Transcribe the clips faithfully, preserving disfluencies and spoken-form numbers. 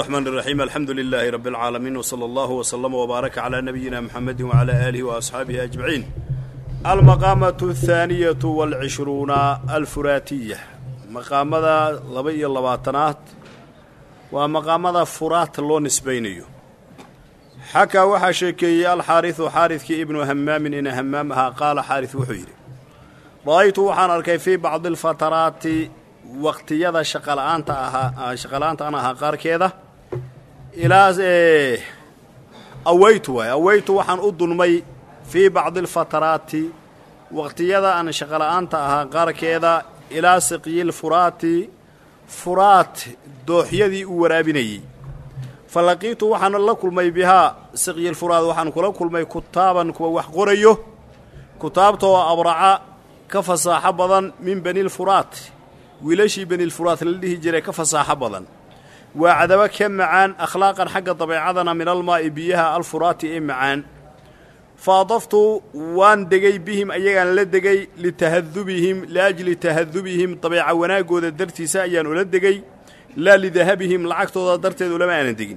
الرحمن الرحيم الحمد لله رب العالمين وصلى الله وسلم وبارك على نبينا محمد وعلى آله وأصحابه أجمعين. المقامة الثانية والعشرون الفراتية مقامة لبي اللباتنات ومقامة فرات اللون نسبينيو. حكى وحشكي الحارث حارث ابن همام إن همامها قال حارث وحيري رأيت وحان أركي في بعض الفترات وقت يدا شقلانت أها شقلانت أنا هقار كذا إلى إيه أويت أويت وحن أضن في بعض الفترات وقت يدا أنا شقلانت أها قار كذا إلى سقي الفرات فرات دوح يدي ورابني فلقيت وحن الله كل ما بها سقي الفرات وحن كل كل ما كتابا وحقريه كتابته أبرع كفصاح بضن من بني الفرات ويلاشي بني الفرات اللي جرى كفصاح بضن وعذبك كم معان أخلاقا حق طبيعتنا من الماء بيها الفرات معان فأضفت وان دقي بهم أيان لدقي لتهذبهم لأجل تهذبهم طبيعة وناقو ذا درتي سايان ولدقي لا لذهبهم لعكتو ذا درتي ولما أندقين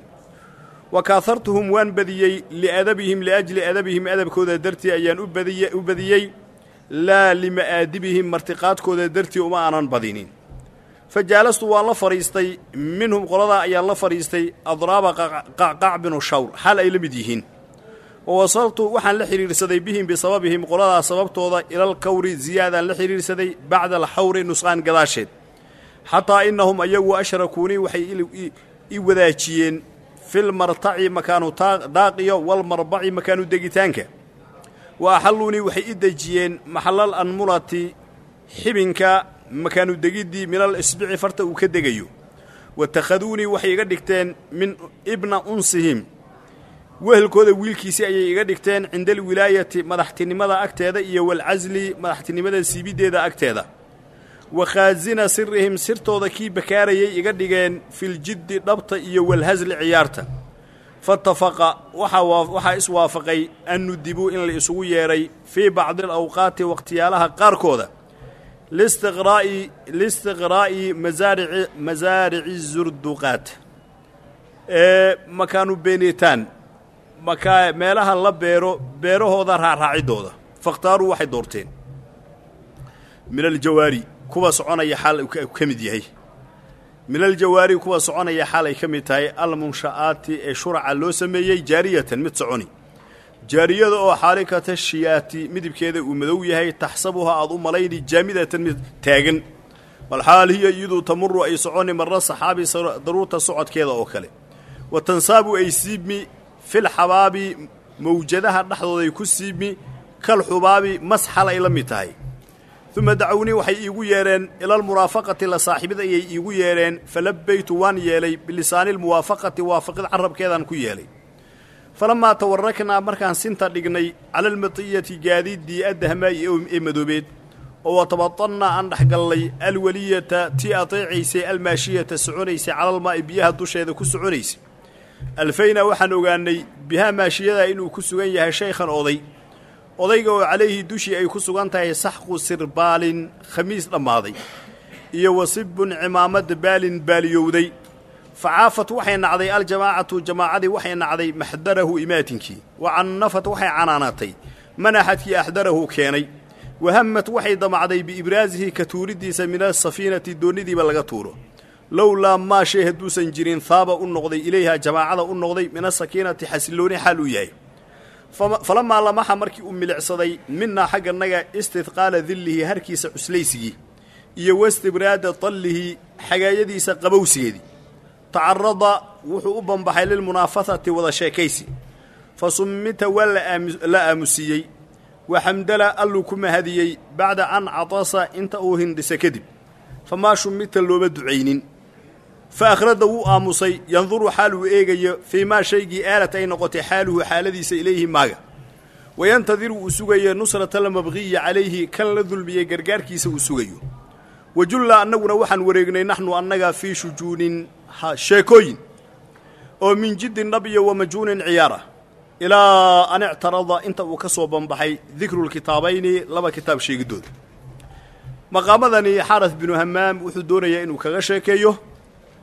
وكاثرتهم وان بديي لأدبهم لأجل أدبهم أدب كذا درتي أيان أبديي أبديي لا لمآدبهم مرتقات كذا درتي وما أنا بدينين فجالست والله فريستي منهم قرضا أي الله فريستي أضراب قعقع بن الشور حال أي لمديهن ووصلت وحن لحرير سدي بهم بسببهم قرضا سببته إلى الكور زيادة لحرير سدي بعد الحور نسخان قداشد حتى إنهم أيو أشركوني وحي إيوذاتيين في المرتع مكانوا داقية والمربع مكانوا دقيتانك وأحلوني وحي إدجيين محل الأنمرة حبنك مكانوا دقيدي من الإسبع فرتا وكدقيو واتخذوني وحي قدكتين من ابن أنسهم وهل كذا ويلكيسي أي قدكتين عند الولاية مدحتني ماذا أكتاذا إيا والعزل مدحتني ماذا سيبيدي ذا أكتاذا وخازن سرهم سرتو ذكي بكاري يقدقين في الجد ضبط إيا والهزل عيارته فاتفق وحا وحا اسوافقي أن ندبوا إن الإسوية في بعض الأوقات واقتيالها قاركوذا لاستغراء لاستغراء مزارع مزارع الزردقات إيه مكانوا بينيتان مكا ميلها الله بيرو بيرو هذا راعي دودا فاختاروا واحد دورتين من الجواري كوا سعونا حال كمد يهي من الجواري كوا سعونا حال كمد هاي المنشآت شرع لو سميي جارية متسعوني جارية أو حركة الشيات مدب كذا ومذوية هي تحسبها أضم لين جامدة تاجن والحال هي يدو تمر أي سعوني مرة صحابي ضرورة صعد كذا أو كله وتنصاب أي سيبمي في الحباب موجدها نحضر يكسيبمي كالحباب مسحل إلى متاي ثم دعوني وحي يغيرين إلى المرافقة لصاحبة يغيرين فلبيت وان يلي بلسان الموافقة وافق العرب كذا نكو يلي فلما توركنا مركان سنتا دغني على المطيه جاديد دي ادهماي او مدوبيد وتبطلنا ان دخغلي الوليه تي اطيعيسي الماشيه سعونيسي على الماء بيها دوشيده كسعونيسي الفين waxaan ogaanay biha maashiyada inuu ku sugan yahay sheekhan oday odayga oo عليه dushi ay ku sugan tahay saxqu sirbaalin khamiis dhamaaday iyo wasibun imaamad baalin baaliyowday فعافت وحي نعضي الجماعة جماعة وحي نعضي محضره إماتنكي وعنفت وحي عناناتي منحتي أحضره كيني وهمت وحي ضمعضي بإبرازه كتوردي من السفينة دوندي بلغتوره لولا ما شاهدوا سنجرين ثاب النغضي إليها جماعة النغضي من السكينة حسلوني حلوياي فلما لمح مركي أم العصدي منا حق النجا استثقال ذله هركيس عسليسي يوست براد طله حقايدي سقبوسيدي تعرض وحو بنبحي للمنافسة وذا شاكيسي فصمت ولا لا أمسيي وحمدلا قالوا كما هديي بعد أن عطاس انت أوهن دسكدب فما شمت اللو بدعين فأخرده آمسي ينظر حاله إيجي فيما شيء آلتين قط حاله حالذيس إليه ماغا وينتظر أسوغي نصرة المبغي عليه كان لذل بي قرقاركيس أسوغي وجل أنه نوحا ورقني نحن أننا في شجون شيكوين ومن جد النبي ومجون عيارة إلى أن اعترض انت وكسوا بنبحي ذكر الكتابين لما كتاب شيء جدود مقامذني حارث بن همام وحدوني إنه كغشيكيه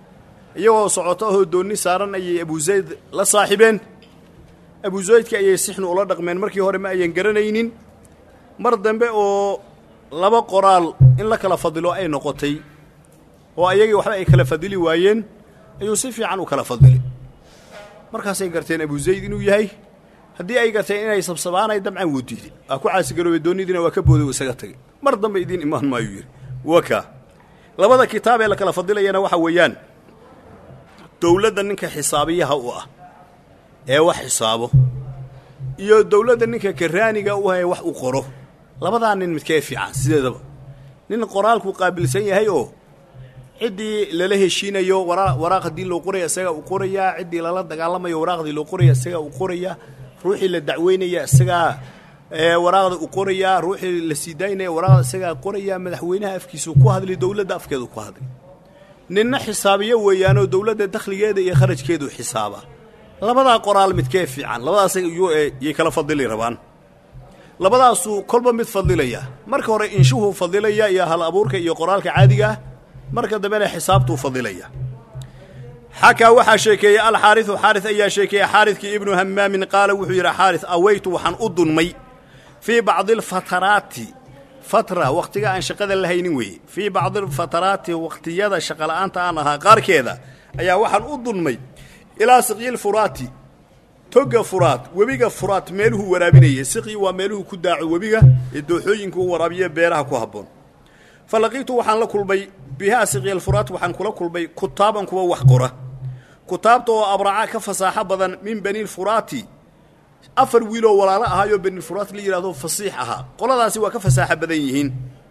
iyagoo socoto oo dooni saaran ayay Abu Zayd la saaxibeen Abu Zaydka ayay sixnu ula dhaqmeen markii hore ma ayan garanaynin mar dambe oo laba qoraal in la kala fadilo ay noqotay oo ayagii waxba ay kala fadili waayeen ayuu si fiican u kala fadili markaas ay garteen Abu Zayd inuu yahay haddii ay garteen inay sabsabaanay dabcan wudiid ah ku caasi garoobay doonidina waa ka booday isaga tagay mar dambe idin imaan maayo yiri waka labada kitaab ee la kala fadilayana waxa weeyaan dawladda ninka xisaabiyaha u ah ee wax xisaabo iyo dawladda ninka karaaniga u ah wax u qoro labadan nin mid ka fiican sideedaba nin qoraalku qaabilsan yahay oo cidii lala heshiinayo waraaqdii loo qoray isaga u qoraya cidii lala dagaalamayo waraaqdii loo qoray isaga u qoraya ruuxii la dacweynaya isaga ee waraaqda u qoraya ruuxii la siidaynaya waraaqda isaga qoraya madaxweynaha afkiisu ku hadlay dawladda afkeedu ku hadlay ninna xisaabiyo weeyaano dawladda dakhligeeda iyo kharajkeedu xisaaba labada qoraal mid ka fiican labadaas ay kala fadili rabaan labadaas kolba mid fadilaya marka hore inshuhu fadilaya iyo hal abuurka iyo qoraalka caadiga marka dambe xisaabtu fadilaya حكى وحا شيكي الحارث حارث أي شيكي حارث ابن همام قال وحير حارث أويت وحن أضن مي في بعض الفترات فترة وقتها أن شقد اللهينوي في بعض الفترات وقت يدا شقل أنت أنها قار كذا أي وحن أضن مي إلى سقي الفرات توقع فرات وبيقى فرات ميله ورابيني سقي وميله كداع وبيقى الدوحوين كو ورابية بيرها كوهبون فلقيت وحن لكل بي بها سقي الفرات وحن كل بي كتابا كوا وحقرة كتابته أبرعا كفصاحة بدن من بني الفراتي أفر ويلو ولا لا هايو بني الفرات اللي يرادو فصيحها قل هذا سوى كفصاحة بدنيهن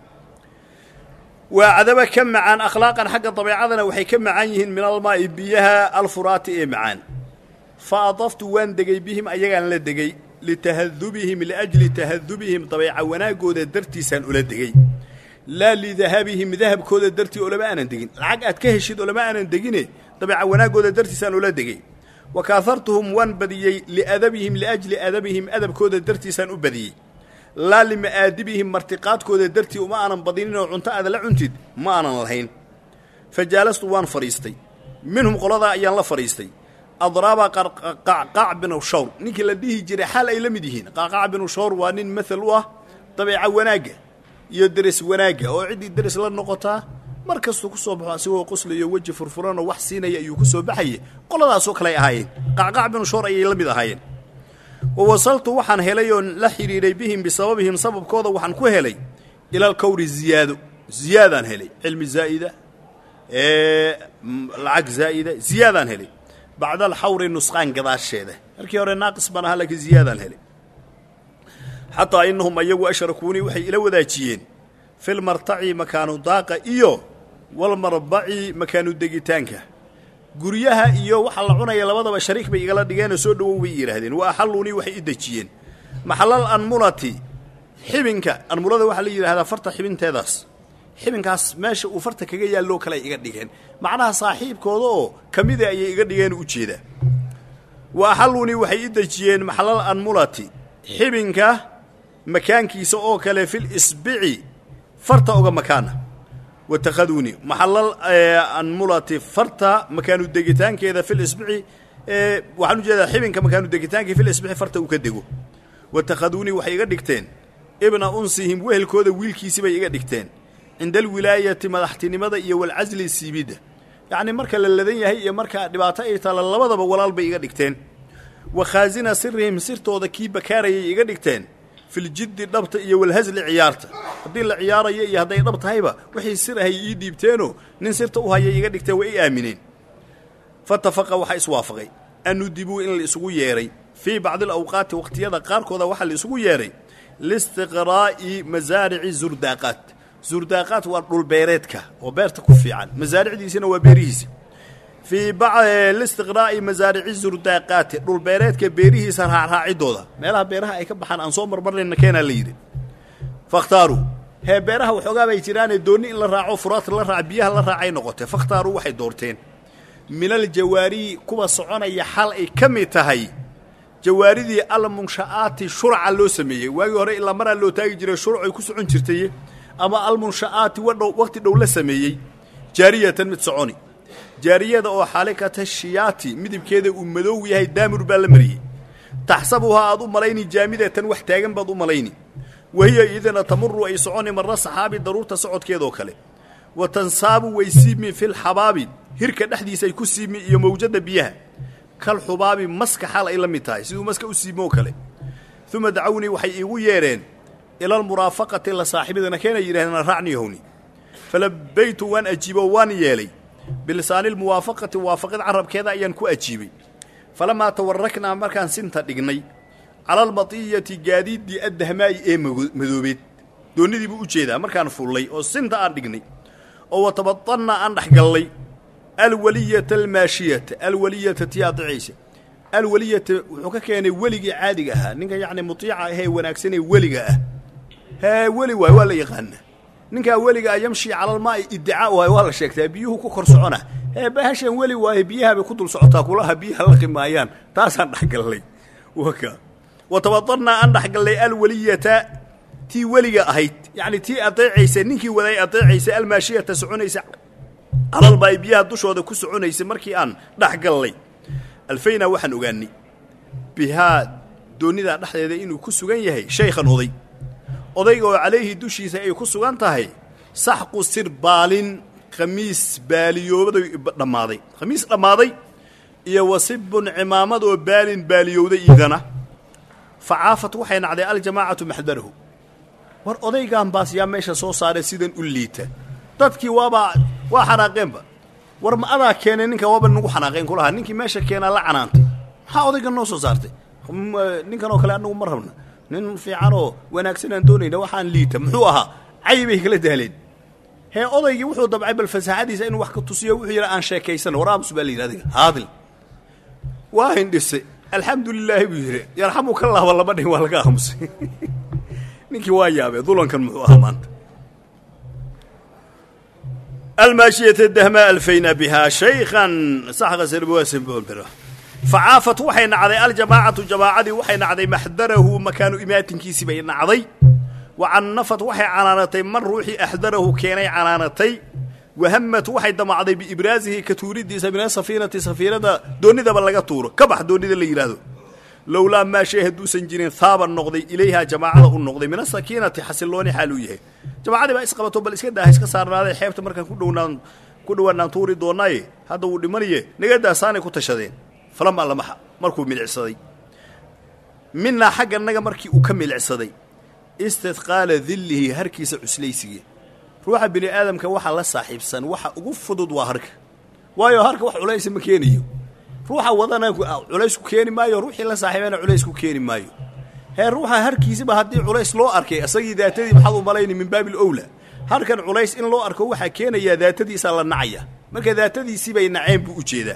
وعذب كم معان أخلاقا حق طبيعتنا وحي كم معانيهن من الماء بيها الفرات إيه معان فأضفت وان دقي بهم أيغان لدقي لتهذبهم لأجل تهذبهم طبيعة وناقود الدرتي سان أولا دقي لا لذهابهم ذهب كود الدرتي أولا ما أنا دقين العق أتكهشد أولا ما أنا دقينه طبعا وناقود درتي سان ولا دقي وكاثرتهم وان بديي لأدبهم لأجل أدبهم أدب كود درتي سان بديي لا لمآدبهم مرتقات كود درتي وما أنا بدينين وعنتا هذا لا عنتد ما أنا الحين فجالست وان فريستي منهم قلدا أيان لا فريستي أضرابا قعقع بن وشور نيكي لديه جري حال أي لمديهين قعقع بن وشور وانين مثل واه طبعا وناقة يدرس وناقة أو عدي يدرس للنقطة markasta ku soo baxo asagoo qoslayo waji furfuran oo wax siinaya ayuu ku soo baxay qoladaas oo kale ahaayeen qacqac bin shor ay la mid ahaayeen oo wasaltu waxaan helay oo la xiriiray bihim bisababihim sababkooda waxaan ku helay ila al-kawri ziyado ziyadan helay cilmi zaida ee lacag zaida ziyadan helay bacda al-hawr nusqan gadaasheeda markii hore naaqis bana halka ziyadan helay hatta innahum ayagu ashrakuni waxay ila wadaajiyeen في المرتعي مكانو داقة إيو والمربعي مكانو دقيتانك قريها إيو وحال عنا يلبضا بشريك بيقالا دقانا سودو ويئر هذين وأحلوني وحي إدجيين محلال أنمولاتي حبنك أنمولاتي وحالي هذا فرطة حبن تيداس حبنكاس ماشي وفرطة كجايا اللو كلا إيقاد دقان معناها صاحب كودو كميدا إيقاد دقان وجيدا وأحلوني وحي إدجيين محلال أنمولاتي حبنك مكان كيسو أو كلا في الإسبعي فرطة أوغا مكانه واتخذوني محلل أنمولاتي فرطة مكانو الدقيتان كذا في الإسبوع وحنو جادا حبين كمكانو الدقيتان في الإسبوع فرطة وكدقو واتخذوني وحي قدكتين ابن أنسيهم وهل كودا ويلكيسي بي قدكتين عند الولاية مدحتني مدى والعزل السيبيدة يعني مركا للذين هي مركا دباتا إيطالا لبضا بولال بي قدكتين وخازنا سرهم سرتو ذا كي بكاري قدكتين في الجد ضبط والهزل عيارته hadii la ciyaarayo iyo haday dhabta hayba wixii sir ay ii diibteeno nin sirta u hayay iga dhigtay way aamineen fatafaqa waxa iswaafaqay anu dibu in la isugu yeeray fi bacd al-awqat waqtiyada qaarkooda waxa la isugu yeeray listiqraa'i mazaari'i zurdaqat zurdaqat waa dhul beereedka oo beerta ku fiican mazaaricdiisina waa beerihiisa fi bacd listiqraa'i mazaari'i zurdaqat dhul beereedka beerihiisa raacidooda meelaha beeraha ay ka baxaan aan soo marmarnayna keena la yiri فاختاروا هي بيرها وحوغا باي جيران دوني ان لا راعو فرات لا راع بيها لا راعي نقطه فاختاروا waxay doorteen من الجواري كوبا سكونيا حل ay kamid tahay jawaaridii al munshaati shurca loo sameeyay waagi hore ila mar loo taagi jiray shurc ay ku socon jirtay ama al munshaati wadhow waqti dhow la sameeyay jaariyatan mid soconi jaariyada oo xaalikata shiyaati midibkeeda uu madow yahay daamur baa la mariyey taxsabuhaa aad u malayni jaamidatan wax taagan baad u malayni wahiya idina tamuru ay soconi marra saxaabi daruurta socodkeedoo kale wa tansaabu way siibmi filxabaabi hirka dhexdiisa ay ku siibmi iyo mawjada biyaha kal xubaabi maska xaal ay la mid tahay siduu maska u siibmoo kale uma dacawnii waxay iigu yeedheen ila almuraafaqati la saaxiibadana keenay yidhahdeen raacniyahowni falabaytu waan ajiibo waan yeelay bilisaani almuwaafaqati waafaqid carabkeeda ayaan ku ajiibay falamaa tawaraknaa markaan sinta dhignay cala almatiyati gaadiiddii addahmaa'i ee madoobeed doonnidii buu u jeedaa markaan fullay oo sinta aan dhignay oo watabadannaa aan dhexgallay alwaliyata almaashiyata alwaliyata tii aadicaysa alwaliyata wuxuu ka keenay weligii caadiga ahaa ninka yacni mutiica ahee wanaagsanee weliga ah hee weli waay waa la yaqaanaa ninkaa weliga ah yamshi calalmaa'i iddicaa waay waa la sheegtaa biyuhu ku kor socona hee bahashan weli waaye biyaha bay ku dul socotaa kulaha biyaha laqi maayaan taasaan dhexgallay waka watabadannaa aan dhexgallay alwaliyata tii weliga ahayd yacni tii adeecaysa ninkii waday adeecaysa almaashiyata soconaysa calalmaa'i biyaha dushooda ku soconaysa markii aan dhexgallay alfaynaa waxaan ogaanay bihaa doonnidaa dhexdeeda inuu ku sugan yahay shaykhan oday odayga oo calayhi dushiisa ay ku sugan tahay saxqu sirbaalin khamiis baaliyoobaday dhammaaday khamiis dhammaaday iyo wasibun cimaamad oo baalin baaliyowday iidana facaafat waxay nacday aljamaacatu maxdarahu war odaygaan baas yaa meesha soo saaray sidan u liita dadkii waabaa waa xanaaqeenba war ma adaa keenay ninka waaba nagu xanaaqeen ku lahaa ninkii meesha keenaa la canaantay maxaa odaygan noo soo saartay ninkan oo kale annagu ma rabna nin fiicanoo wanaagsan aan doonayna waxaan liita muxuu ahaa caybay kala dahleen hee odaygii wuxuu dabcay bal fasaxadiisa inuu wax ka tusiyo wuxuu yidhi aan sheekaysano war aamus baa la yidhi adiga haadil waa hindhise alxamdulilaahi buu yidhi yarxamu ka laaba laba dhin waa laga aamusay ninkii waa yaabee dulankan muxuu ahaa maanta الماشية الدهماء ألفينا بها شيخا سحق سربواسم بولبرا فعافت وحين عضي الجماعة جماعة وحين عضي محذره مكان إمات كيسي بين عضي وعنفت وحي عنانتي من روحي أحذره كيني عنانتي وهمت وحي دم عضي بإبرازه كتوريد سبنا سفينة سفينة دوني ذا بلغة طور كبح دوني ذا اللي يلاذو لولا ما شاهدوا سنجرين ثاب النقضي إليها جماعة النقضي من السكينة حسلوني حالويه جماعة بقى إسقاطه بل إسكده هيسك صار هذا حيبت مركان كله كله نانتوري دوناي هذا ودي مريه نجد ساني كتشدين فلما لمح مركو من العصدي منا حق النجا مركي وكمل العصدي استثقال ذله هركيس عسليسي روح بني آدم كوحة لا صاحب سن وحة وقف ضد وهرك وايو هرك وح عليس مكانيه روح وضنا عليس كيني مايو روحي لا صاحبنا عليس كيني مايو هي روحها هركيسي بهدي عليس لو أركي أسيد ذاتي بحضو ملايين من باب الأولى هركن عليس إن لو أركو وحا كينا يا ذاتي سال النعية مركا ذاتي سيبا النعيم بوجيدا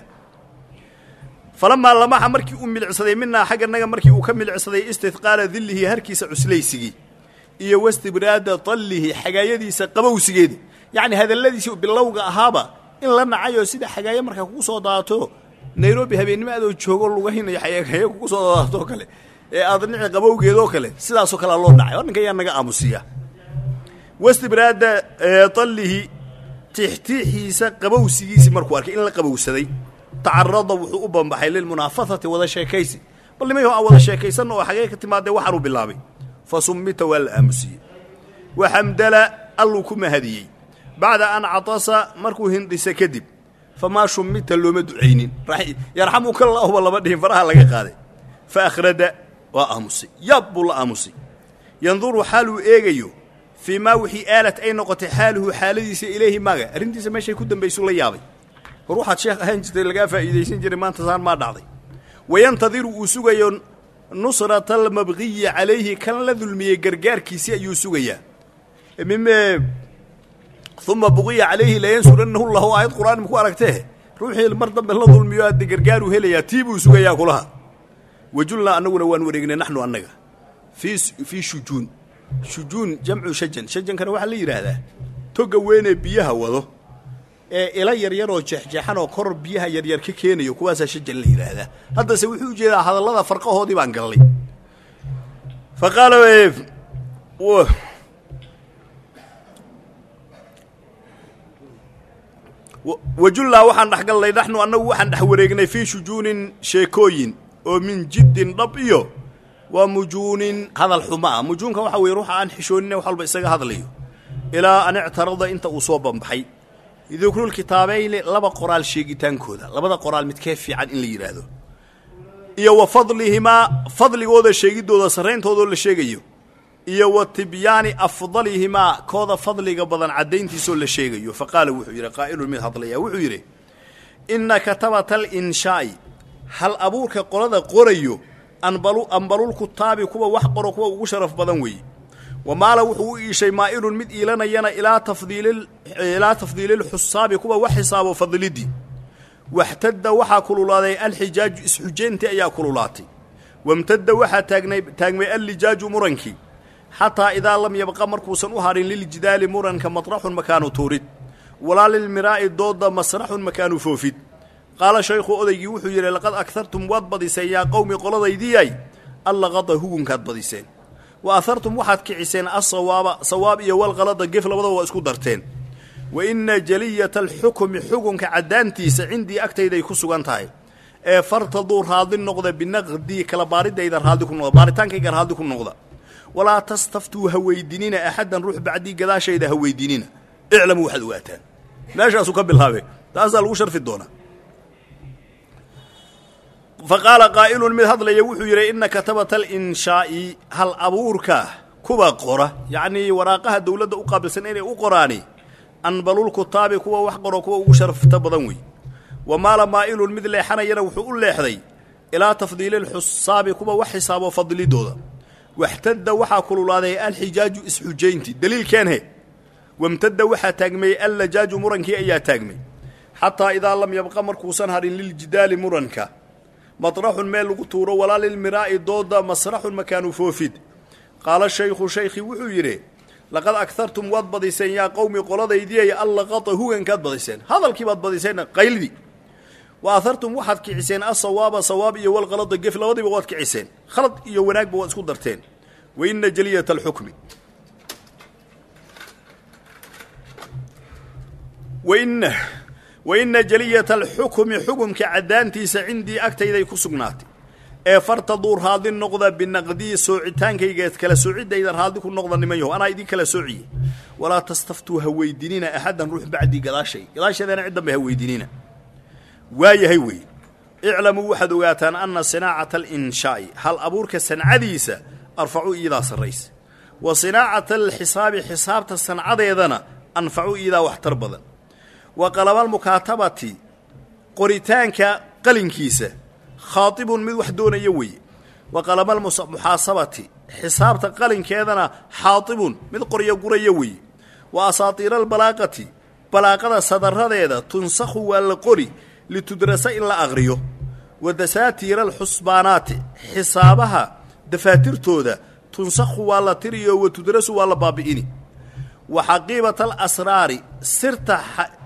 فلما لما مركي أم العصدي منا حق النجا مركي وكمل العصدي استثقال ذله هركيس عسليسي إيه واستبراد طله حجايدي سقبوسجيد يعني هذا الذي سوء باللوجة هابا إن لنا عيو سيد حجايا مركا كوسو داتو نيروبي هبين ما دو تشوغل وهنا يحيى حيى كوسو داتو كله أظن قبوجيدو كله سيدا سكال الله نعيو أنا جاي أنا قاموسية واستبراد طله تحتيه سقبوسجيس مركوارك إن لقبوسدي تعرض وحوبا بحيل المنافسة وذا شيء كيسي بل ما هو أول شيء كيسي إنه حقيقة ما ده وحرو بالله فصمت والأمسي وحمدلا الله كما هذه بعد أن عطس مركو هندي سكدب فما شمت له مدعين راح يرحمك الله والله بدهم فرها لقى قاضي فأخرج وأمسي يبل أمسي ينظر حاله إيجيو فيما وحي آلت أي نقطة حاله حالديس إليه ماذا رندي سماشي كدن بيسول يابي روح الشيخ هنجد لقى فإذا جري ما انتظار ما دعضي وينتظر أسوغيون نصرة المبغية عليه كان لذلمي قرقار كيسي يسوغيا مما ثم بغي عليه لا ينصرنه الله آيات قرآن مكواركته روحي المرضى بالله ظلميات دي قرقار وهي يتيبوا سوغيا كلها وجلنا أنه نوان ورقنا نحن أنك في في شجون شجون جمع شجن شجن كان واحد لي هذا توقوين بيها وضو إلى يريرو جحجحان وكر بيها يرير كيكيني وكواسا شجن لي هذا هذا سوي وجه هذا الله فرقه هذي بان لي فقالوا إيه wajullaa waxaan dhexgallay naxnu annagu waxaan dhex wareegnay fii shujuunin sheekooyin oo min jiddin dhab iyo waa mujuunin hadal xumo ah mujuunka waxa weeye ruuxa aan xishooninee wax walba isaga hadlayo ilaa an ictarada inta uu soo banbaxay dikrul kitaabayni laba qoraal sheegitaankooda labada qoraal mid kee fiican in la yidhaahdo iyo wa fadlihimaa fadligooda sheegidooda sarrayntoodaoo la sheegayo iyo wa tibyaani afdalihimaa kooda fadliga badan caddayntiisoo la sheegayo fa qaala wuxuu yidhi qaa'ilun mid hadlaya wuxuu yidhi inna katabata alinshaai hal abuurka qolada qorayo anbalu ambalulkutaabi kuwa wax qoro kuwa ugu sharaf badan weeye wamaala wuxuu u iishay maa'ilun mid iilanayana ilaa tafdiilil ilaa tafdiililxusaabi kuwa wax xisaabo fadlidii waxtadda waxaa kululaaday alxijaaju isxujayntii ayaa kululaatay wamtadda waxaa taagnay taagmay allijaaju murankii xataa idaa lam yabqa markuusan u hadhin liljidaali muranka matraxun makaanu tuurid walaa lilmiraa'i doodda masraxun makaanu foofid qaala shaykhu odaygii wuxuu yidhi laqad aghartum waad badiseen yaa qowmi qoladaydiyay allaqada hugunkaad badiseen wa ahartum waxaad kiciseen asawaaba sawaab iyo walqalada gef labadaba waa isku darteen wa inna jaliyata alxukmi xukunka caddaantiisa cindii agtayday ku sugan tahay ee fartaduu raadli noqda binaqdii kala baaridayda raadli ku noqda baaritaankayga raadli ku noqda walaa tastaftuu ha weydinina axaddan ruux bacdii gadaashayda ha weydinina iclamuu waxaad ogaataan meeshaasuu ka bilaabe taasaa lagu sharfi doonaa fa qaala qaa'ilun mid hadlaya wuxuu yidhi inna katabata alinshaai hal abuurka kuwa qora yacnii waraaqaha dawladda u qaabilsan inay u qoraani anbalulkutaabi kuwa wax qoro kuwa ugu sharafta badan wey wa maala maa'ilun mid leexanayana wuxuu u leexday ilaa tafdiililxusaabi kuwa wax xisaabo fadlidooda waxtadda waxaa kululaaday alxijaaju isxujaynti daliilkeenhe wamtadda waxaa taagmay allajaaju murankii ayaa taagmay xataa idaa lam yabqa markuusan hadhin liljidaali muranka matraxun meel lagu tuuro walaa lilmiraa'i doodda masraxun makaanu foofid qaala shaykhu shaykhii wuxuu yidhi laqad aghartum waad badiseen yaa qowmi qoladaydiyay allaqata hugankaad badiseen hadalkii baad badiseen qaylidii wa ahartum waxaad kiciseen asawaaba sawaab iyo walqalada gef labadiiba waad kiciseen khalad iyo wanaagba waad isku darteen wa inna jaliyata alxukmi wainna wa inna jaliyata alxukmi xukumka caddaantiisa cindii agtayday ku sugnaatay ee fartaduu raadli noqda binaqdii soocitaankaygeed kala soocidayda raadli ku noqda niman yaho anaa idin kala soociye walaa tastaftuu ha weydinina axaddan ruux bacdii gadaashay gadaashadeena ciddanba ha weydinina waayahay wey iclamuu waxaad ogaataan anna sinaacata alinshaai hal abuurka sancadiisa arfacu iidaa sarraysa wa sinaacata alxisaabi xisaabta sancadeedana anfacu iidaa waxtar badan wa qalabalmukaatabati qoritaanka qalinkiisa khaatibun mid wax doonaya weeye wa qalabalmuxaasabati xisaabta qalinkeedana xaatibun mid qoryo guraya weeye wa asaatiira albalaaqati balaaqada sadaradeeda tunsakhu waa la qori litudrasa in la aqriyo wa dasaatiira alxusbaanaati xisaabaha dafaatirtooda tunsakhu waa la tiriyo wa tudrasu waa la baabi'ini wa xaqiibata alasraari sirta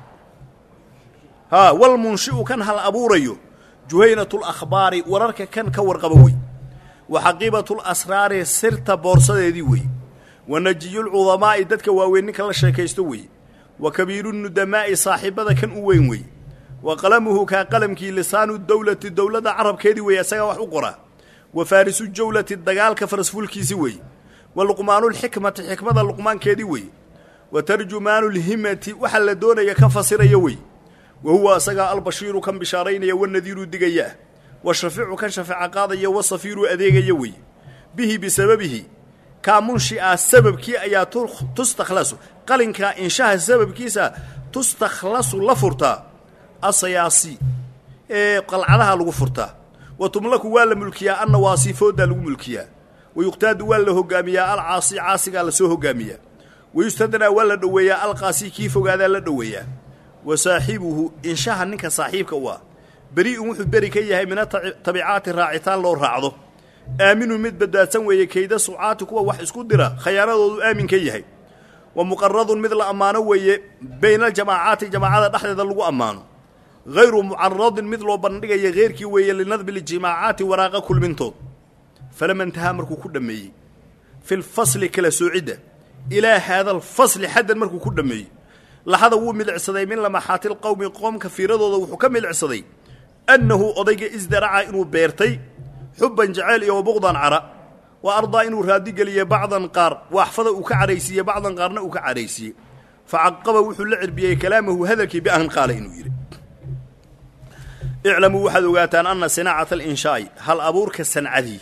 haa walmunshi'u kan hal abuurayo juhaynatu alakhbaari wararka kan ka warqaba wey wa xaqiibatu lasraari sirta boorsadeedii wey wa najiyulcudamaa'i dadka waaweyn ninka la sheekaysto wey wa kabiirunudamaa'i saaxiibada kan u weyn wey wa qalamuhu kaa qalamkii lisaanu dawlati dowladda carabkeedii wey isagaa wax u qoraa wa faarisu jawlati dagaalka farasfulkiisi wey wa luqmaanulxikmati xikmada luqmaankeedii wey wa tarjumaanulhimati waxa la doonaya ka fasiraya wey wa huwa isagaa albashiiru kan bishaaraynaya wanadiiru digayaa wa shafiicu kan shafeeca qaadaya wa safiiru adeegaya wey bihi bisababihi kaa munshi'a sababkii ayaa tustakhlasu qalinkaa inshaha sababkiisa tustakhlasu la furtaa asayaasi ee qalcadaha lagu furtaa wa tumlaku waa la mulkiyaa annawaasi fooddaa lagu mulkiyaa wa yuqtaadu waa la hogaamiyaa alcaasi caasigaa la soo hogaamiyaa wa yustadnaa waa la dhoweeyaa alqaasi kii fogaadaa la dhoweeyaa wa saaxibuhu inshaha ninka saaxiibka u ah beri'un wuxuu beri ka yahay mina tabicaati raacitaan loo raacdo aaminun mid badbaadsan weeye kayda sucaati kuwa wax isku dira khayaanadoodu aamin ka yahay wa muqaradun mid la ammaano weeye bayna aljamaacaati jamaacada dhexdeeda lagu ammaano hayru mucaradin mid loo bandhigaya heyrkii weeye linadbi ljimaacaati waraaqa kulmintood falama intahaa markuu ku dhammeeyey fi lfasli kala soocidda ilaa haada alfasli xaddan markuu ku dhammeeyey laxada wuu milicsaday min lamaxaatil qowmi qoom kafiiradooda wuxuu ka milicsaday annahu odayga isdaraca inuu beertay xubban jacayl iyo wabuqdan cara wa ardaa inuu raadigeliye bacdan qaar waaxfada uu ka caraysiiye bacdan qaarna uu ka caraysiiye facaqaba wuxuu la cirbiyey kalaamahu hadalkii bian qaala inuu yidhi iclamuu waxaad ogaataan anna sinaacata alinshaai hal abuurka sancadii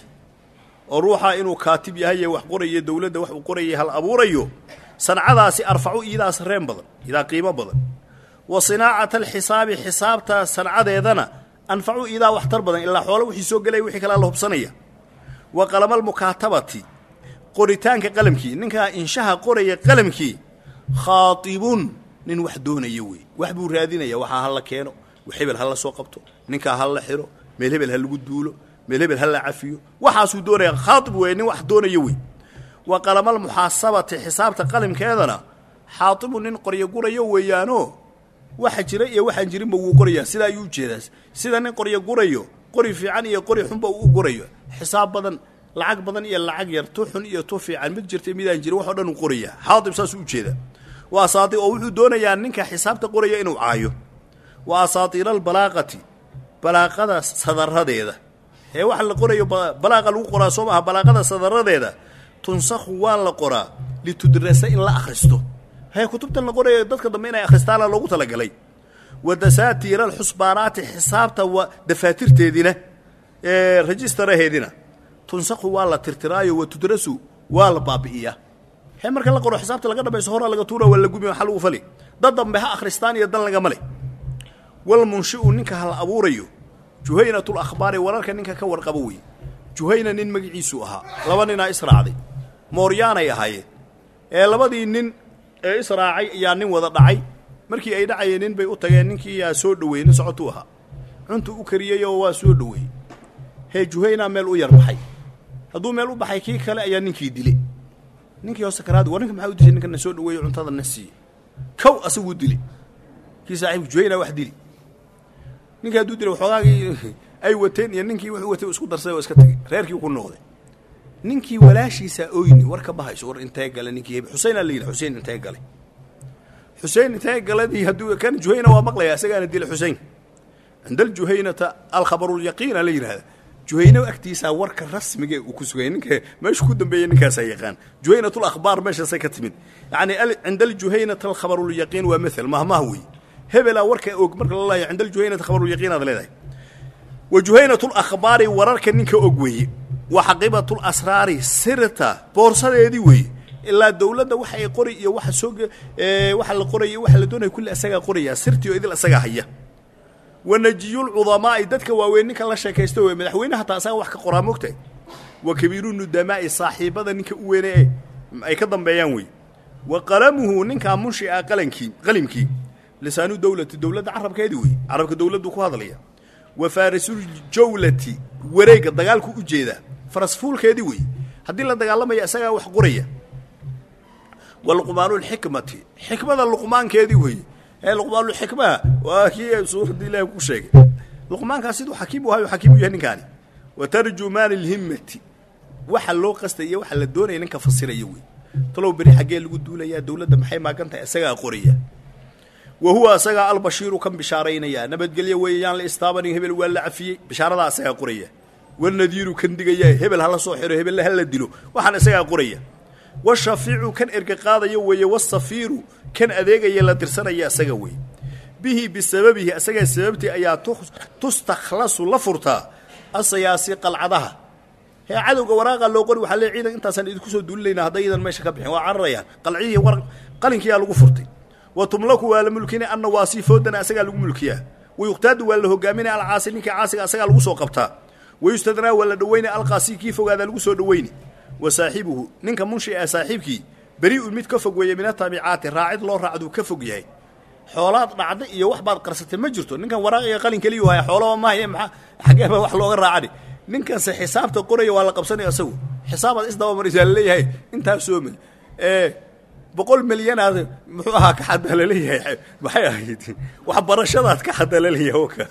oo ruuxa inuu kaatib yahay ee wax qorayo dowladda wax uu qorayay hal abuurayo sancadaasi arfacu iidaa sarreen badan iidaa qiimo badan wa sinaacata alxisaabi xisaabta sancadeedana anfacu iidaa waxtar badan ilaa xoolo wixii soo gelaya wixii kalea la hubsanaya wa qalamalmukaatabati qoritaanka qalamkii ninkaa inshaha qoraya qalamkii khaatibun nin wax doonaya wey wax buu raadinaya waxaa ha la keeno hebel ha la soo qabto ninkaa ha la xiro meel hebel ha lagu duulo meel hebel ha la cafiyo waxaasuu doonaya khaatib weeye nin wax doonaya wey wa qalamalmuxaasabati xisaabta qalimkeedana xaatibu nin qoryo gurayo weeyaanoo waxa jira iyo waxaan jirinba wuu qorayaa sidaa ayuu ujeedaa sida nin qoryo gurayo qori fiican iyo qori xunba uu u gurayo xisaab badan lacag badan iyo lacag yar tu xun iyo tu fiican mid jirta midaan jirin wax oo dhan uu qorayaa xaatib saasuu ujeedaa waa asaatiir oo wuxuu doonayaa ninka xisaabta qoraya inuu caayo wa asaatiira albalaaqati balaaqada sadaradeeda ee waxa la qorayo balaaqa lagu qoraa soo maaha balaaqada sadaradeeda tunsakhu waa la qoraa litudrasa in la akhristo hee kutubtan la qorayo dadka dambe inay akhristaana loogu talagalay wa dasaatiira alxusbaanaati xisaabta wa dafaatirteedina ee rajistaraheedina tunsakhu waa la tirtiraayo wa tudrasu waa la baabi'iyaa hee marka la qoro xisaabta laga dhamayso horaa laga tuura waa la gubi waxa lagu fali dad dambe ha akhristaan iyo dan lagama leh walmunshi'u ninka hal abuurayo juhaynatul akhbaari wararka ninka ka warqabo wey juhayna nin magaciisu ahaa laba ninaa israacday mooryaanay ahaayeen ee labadii nin ee israacay ayaa nin wada dhacay markii ay dhacayeen nin bay u tageen ninkii yaa soo dhoweeyey nin socotuu ahaa cuntu u kariyey oo waa soo dhoweeyey hee juhaynaa meel u yar baxay hadduu meel u baxay kii kale ayaa ninkii dilay ninkii hoose karaadi war ninka maxaa u dishay ninkana soo dhoweeyo cuntada na siiye kow asaguu dilay kii saaxiibku juhaynaa wax dili ninkii hadduu dilay waxoogaagii ay wateen iyo ninkii wuxuu watay isku darsaday oo iska tagay reerkii ku noqday ninkii walaashiisa oyni war ka bahayso war intee gale ninkii Xuseen la yiraahdo Xuseen intee gale Xuseen intee galadii hadduu kan Juhayna waa maqlaya asagaana dilay Xuseen indal Juhaynata al-khabaru al-yaqiin la yiraahdo Juhayna agtiisa warka rasmiga uu ku sugay ninka meesha ku dambeeyay ninkaas ay yaqaan Juhaynatul akhbaar meesha say ka timid yani indal Juhaynata al-khabaru al-yaqiin waa مثل ma ma huwi hebela warka og marka la laayo indal Juhaynata al-khabaru al-yaqiin aad leedahay وجهينة الأخبار ورارك نينك أقوي وحقيبة الأسرار سرتا بورصة وي إلا الدولة ده وحي قرية وح سوق اه وح القرية وح لدونه كل أساق قرية سرتي وإذا الأساق هي والنجي العظماء دتك ووينك الله شيء يستوي من حوينها تأساق وحك قرامكته وكبيرون الدماء صاحب هذا نينك وينه أي كذا بيانوي وقلمه نينك منشئ قلمكي قلمكي لسانه دولة الدولة عرب كيدوي عرب كدولة دو هذا ليه وفارس الجولة وريق الدجال كو جيدا فرس فول كيدي وي هدي لا دجال ما يساغا wax qoraya والقمان الحكمة حكمة اللقمان كيدي وي ee luqmaan الحكمة waa kii suuradii Ilaahay ku sheegay luqmaan ka sidoo xakiim wahay xakiim yahay ninkaani وترجمان الهمة waxa loo qastay waxa la doonay ninka fasirayo wi talow bari xagee lagu duulaya dawladda maxay maaganta isaga qoriya وهو أسجع البشير كم بشارين يا نبت قليه ويان الاستابني هبل ولا عفية بشارة أسجع قرية والنذير كن دقيه هبل هلا صحيح هبل هلا دلو وحن أسجع قرية والشفيع كان إرق قاضي يوي والصفير كان أذيق يلا ترسنا يا سجوي به بسببه أسجع سببتي أيات تستخلص لفرتا السياسي قلعدها هي عدو وراغا لو قري وحل عيدا أنت سن إدكسو دولينا هذا إذا ما شكبه وعريان قلعيه ورق قلنك يا لغفرتي وتملك والملكين أن واصفودنا أسجع الملكية ويقتاد وله جامين على عاصني كعاصق أسجع الوسو قبتها ويستدرى ولا دوين القاسي كيف وهذا الوسو دويني وصاحبه نك منشئ صاحبك بريء الميت كفق ويمنا طبيعات الراعد الله رعدو كفق يهي حولات بعد يوح بعض قرصة المجرته نك وراء يقلن كليه وهي حوله ما هي مع حاجة وح لو الراعدي نك حساب تقري ولا قبصني أسوي حساب الإصداء مريسال ليه هي أنت سومن إيه بقول مليون هذا محوها كحد لليه بحياة وحبر الشضات كحد لليه هوكا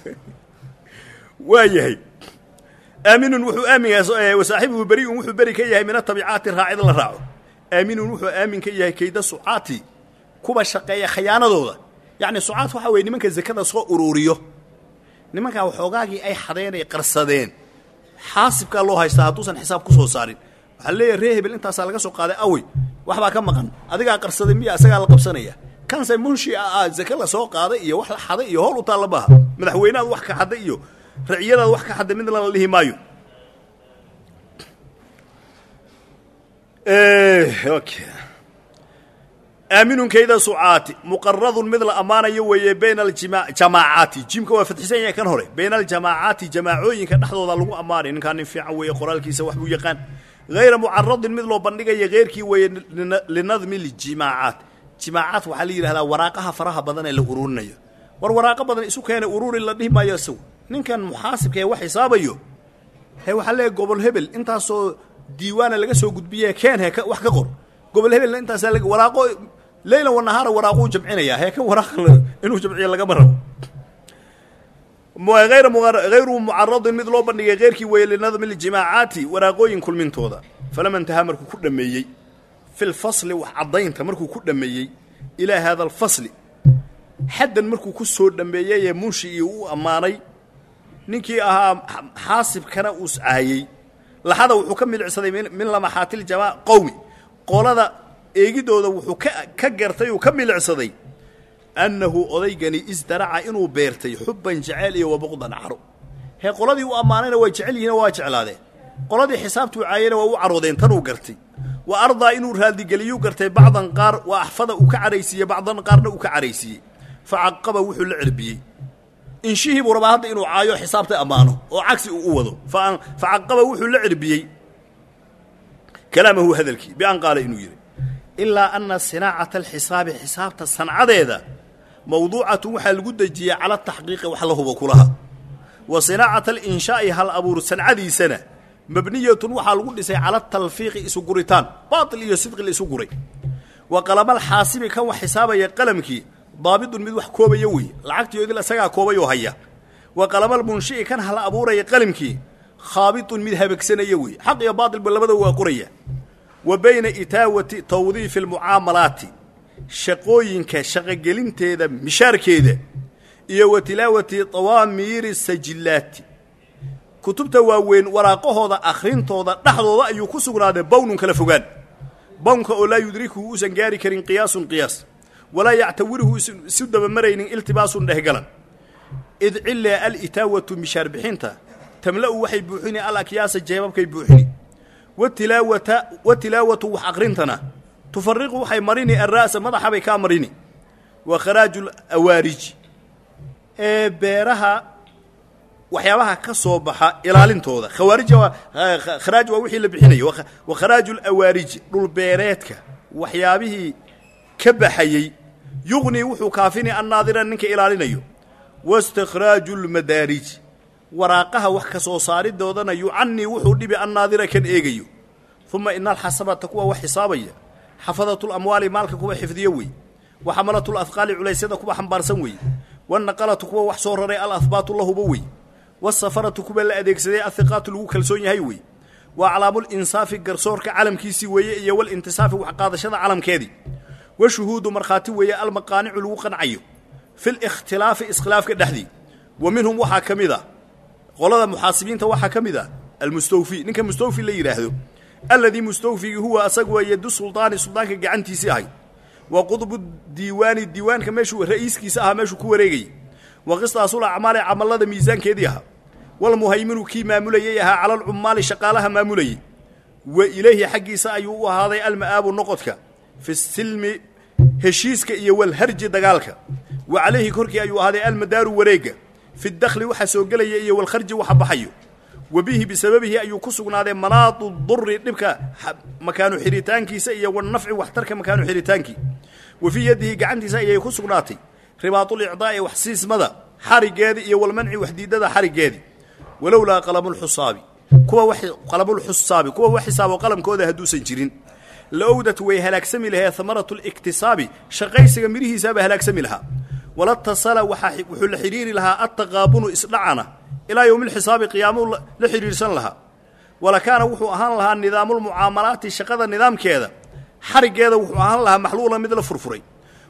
وايهي آمن وحو آمن وصاحبه بريء وحو بريء كيه من الطبيعات الراعد الله راعه آمن وحو آمن كيه كيد الصعاتي kuba shaqeeya khiyaanadooda yacni sucaad waxa weeye nimanka zakada soo ururiyo nimanka waxoogaagii ay xadeen ay qarsadeen xaasibka loo haystaa hadduusan xisaab ku soo saarin waxa leeyahay reehbil intaas laga soo qaaday awi wax baa ka maqan adiga qarsaday miya asaga la qabsanaya kan say munshi ah zakada soo qaaday iyo wax la xaday iyo howl u taalabaha madaxweynaha wax ka xaday iyo raciyada wax ka xaday mid la lihi maayo eh okay آمن كيدا سعات مقرض مثل أمانة ويا بين الجماعات جيم كوا فتحسين يا كان هوري بين الجماعات جماعوين كان نحضر ضلوا أمانة إن كان في عوية قرال كيس وحبو يقان غير معرض مثل بندقة غير كي ويا لنظم الجماعات جماعات وحلي لها وراقها فراها بدن اللي قرورنا يو والوراقة بدن إسو كان قرور اللي ما يسوي إن كان محاسب كي واحد حسابه هي وحلي قبل هبل أنت صو ديوان اللي جسوا قد بيه كان هيك واحد قر قبل هبل أنت سالك وراقه ليلة والنهار وراقو جمعينيا هيك وراق إنه جمعية لقى مرة غير مغر... غير معرض مثل بني غير كي ويل نظم الجماعات وراقوين كل من توضا فلما انتهى مركو كل ميي في الفصل وحضين تمركو كل ميي إلى هذا الفصل حد مركو كسور دميي منشئ وأماني نكي أها حاسب كان أسعاي لحظة وحكم العصدي من لمحات الجماعة قومي قول هذا eegidooda wuxuu ka ka gartay oo ka milcsaday annahu odaygani isdaraca inuu beertay xubban jacayl iyo wabqdan caro he qoladii uu amaanayna way jecel yihiin waa jeclaadeen qoladii xisaabtu caayina waa u caroodeen tan uu gartay wa arda inuu raadi galiyo gartay bacdan qaar wa ahfada uu ka careysiye bacdan qaarna uu ka careysiye faaqaba wuxuu la cirbiyay in shihibu rabahada inuu caayo xisaabta amaano oo cagsi uu wado fa faaqaba wuxuu la cirbiyay kalaamahu hadalki bi an qaala inuu yiri إلا أن صناعة الحساب حساب الصنعة ذا موضوعة وحل جدجية على التحقيق وحله بكلها وصناعة الإنشاء هل أبور الصنعة ذي سنة مبنية وحل جدجية على التلفيق إسقريتان باطل يصدق الإسقري وقلم الحاسب كوا حساب يقلمك ضابط من وح كوب يوي العقد يدل سجع كوب يوهيا وقلم المنشئ كان هل أبور يقلمك خابط من هبك سنة يوي حق يا باطل باللبد وقرية وبين إتاوة توظيف المعاملات شقوين كشغلين تيدا مشاركة إيا وتلاوة طوامير السجلات كتب تواوين وراقه هذا آخرين توضا نحضو ذا يكسقنا هذا بون كالفقان بون كأولا يدركه سنجاري كرين قياس قياس ولا يعتوره سد بمرين التباس نهقلا إذ إلا الإتاوة مشار بحينتا تملأ وحي بوحيني الأكياس الجيباب كي بوحيني والتلاوة والتلاوة وحقرنتنا تفرق وحي مريني الرأس مضح بي كامريني وخراج الأوارج إيه بيرها وحيابها كصوبها إلى لنتوضا خوارج وخراج ووحي لبحيني وخراج الأوارج للبيراتك وحيابه كبحيي يغني وحو كافيني الناظرة منك إلى لنيو واستخراج المدارج وراقها وحكسو صاري دودنا يعني وحودي بالناظرة كان إيجيو ثم إن الحسابة تكوى وحسابية حفظة الأموال مالك كوى حفظيوي وحملة الأثقال عليسيدة كوى حنبار سنوي والنقلة كوى وحصور رأي الأثبات الله بوي والسفرة كوى الأديك سيدي الثقات الوكل سوني هايوي وعلام الإنصاف قرصور كعلم كيسي ويا والانتصاف وحقاض شذا علم كيدي وشهود مرخاتي ويا المقانع الوقن عيو في الاختلاف إسخلاف كدحدي ومنهم وحا كمذا قولنا محاسبين توحى كمذا المستوفي نك مستوفي اللي يراهدو الذي مستوفي هو أسقوا يد السلطان السلطان كجعنتي ساهي وقطب الديوان الديوان كمشو رئيس كيساها مشو كوريجي وقصة أصول أعمال عمل هذا ميزان كيديها والمهيمن كي ماموليها على العمال شقالها مامولي وإليه حق سايو وهذا المآب النقطك في السلم هشيسك والهرج دقالك وعليه كركي أيها هذا المدار وريقه في الدخل وحسوق لي والخرج وحبحيه وبه بسببه أي كسقنا هذا مناط الضر نبكى مكان حريتانكي سيء والنفع واحترك مكان حريتانكي وفي يده قعندي سيء كسقناتي رباط الإعضاء وحسيس مدى حرق هذه والمنع وحديد هذا حرق هذه ولولا قلم الحصابي كوا وح قلم الحصابي كوا وحساب وقلم كوده هدو سنجرين لأودة ويهلاك سمي لها ثمرة الاكتساب شقيس جميله ساب هلاك سمي لها ولا اتصل وحل حرير لها التغابن إسلعنا إلى يوم الحساب قيامه لحرير سن لها ولا كان وحو أهان لها النظام المعاملات الشقة النظام كذا حرق هذا وحو أهان لها محلولة مثل فرفري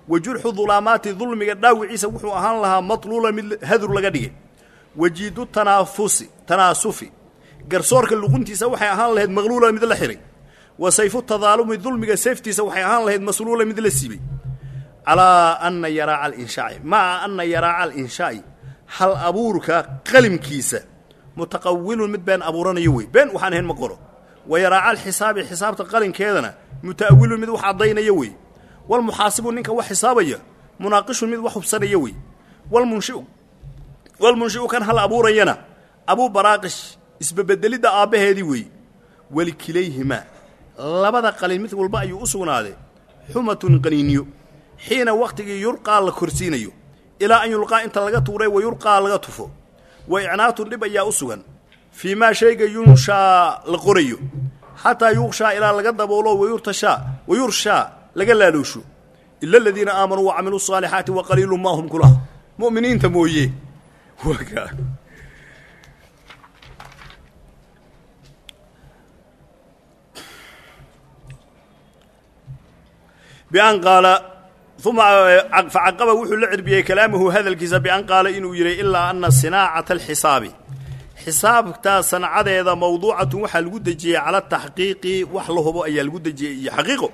wajurxu dhulamaati dhulmiga dhaawiciisa wuxuu ahaan lahaa matluula mid hadur laga dhigay wajiidu tanaafusi tanaasufi garsoorka luquntiisa waxay ahaan lahayd maqluula mid la xiray wa sayfu tadaalumi dhulmiga sayftiisa waxay ahaan lahayd masluula mid la siibay calaa anna yaraaca al-inshaa'i maca anna yaraaca al-inshaa'i hal abuurka qalimkiisa mutaqawilun mid been abuuranayo wey been waxaan ahayn ma qoro wa yaraaca alxisaabi xisaabta qalinkeedana muta'awilun mid wax caddaynaya wey walmuxaasibu ninka wax xisaabaya munaaqishun mid wax hubsanaya wey walmunshi'u walmunshi'u kan hal abuurayana abuu baraaqish isbabeddelidda aabbaheedii wey welikilayhimaa labada qalin mid walba ayuu u sugnaaday xumatun qaniiniyo xiina wakhtigii yurqaa la korsiinayo ilaa an yulqaa inta laga tuuray wa yurqaa laga tufo wa icnaatun dhib ayaa u sugan fii maa shayga yunshaa la qorayo xataa yuqshaa ilaa laga daboolo wayurtashaa wayurshaa laga laaloosho ila aladiina aamanuu wacamiluu الصaalixaati waqaliilu maa hum kulaha mu'miniinta mooye bian qaala uma facaqaba wuxuu la cirbiyey kalaamahu hadalkiisa bian qaala inuu yidhi ilaa ana sinaacata alxisaabi xisaabtaa sancadeeda mawduucatun waxaa lagu dejiyey cala taxqiiqi wax la hubo ayaa lagu dejiyey iyo xaqiiqo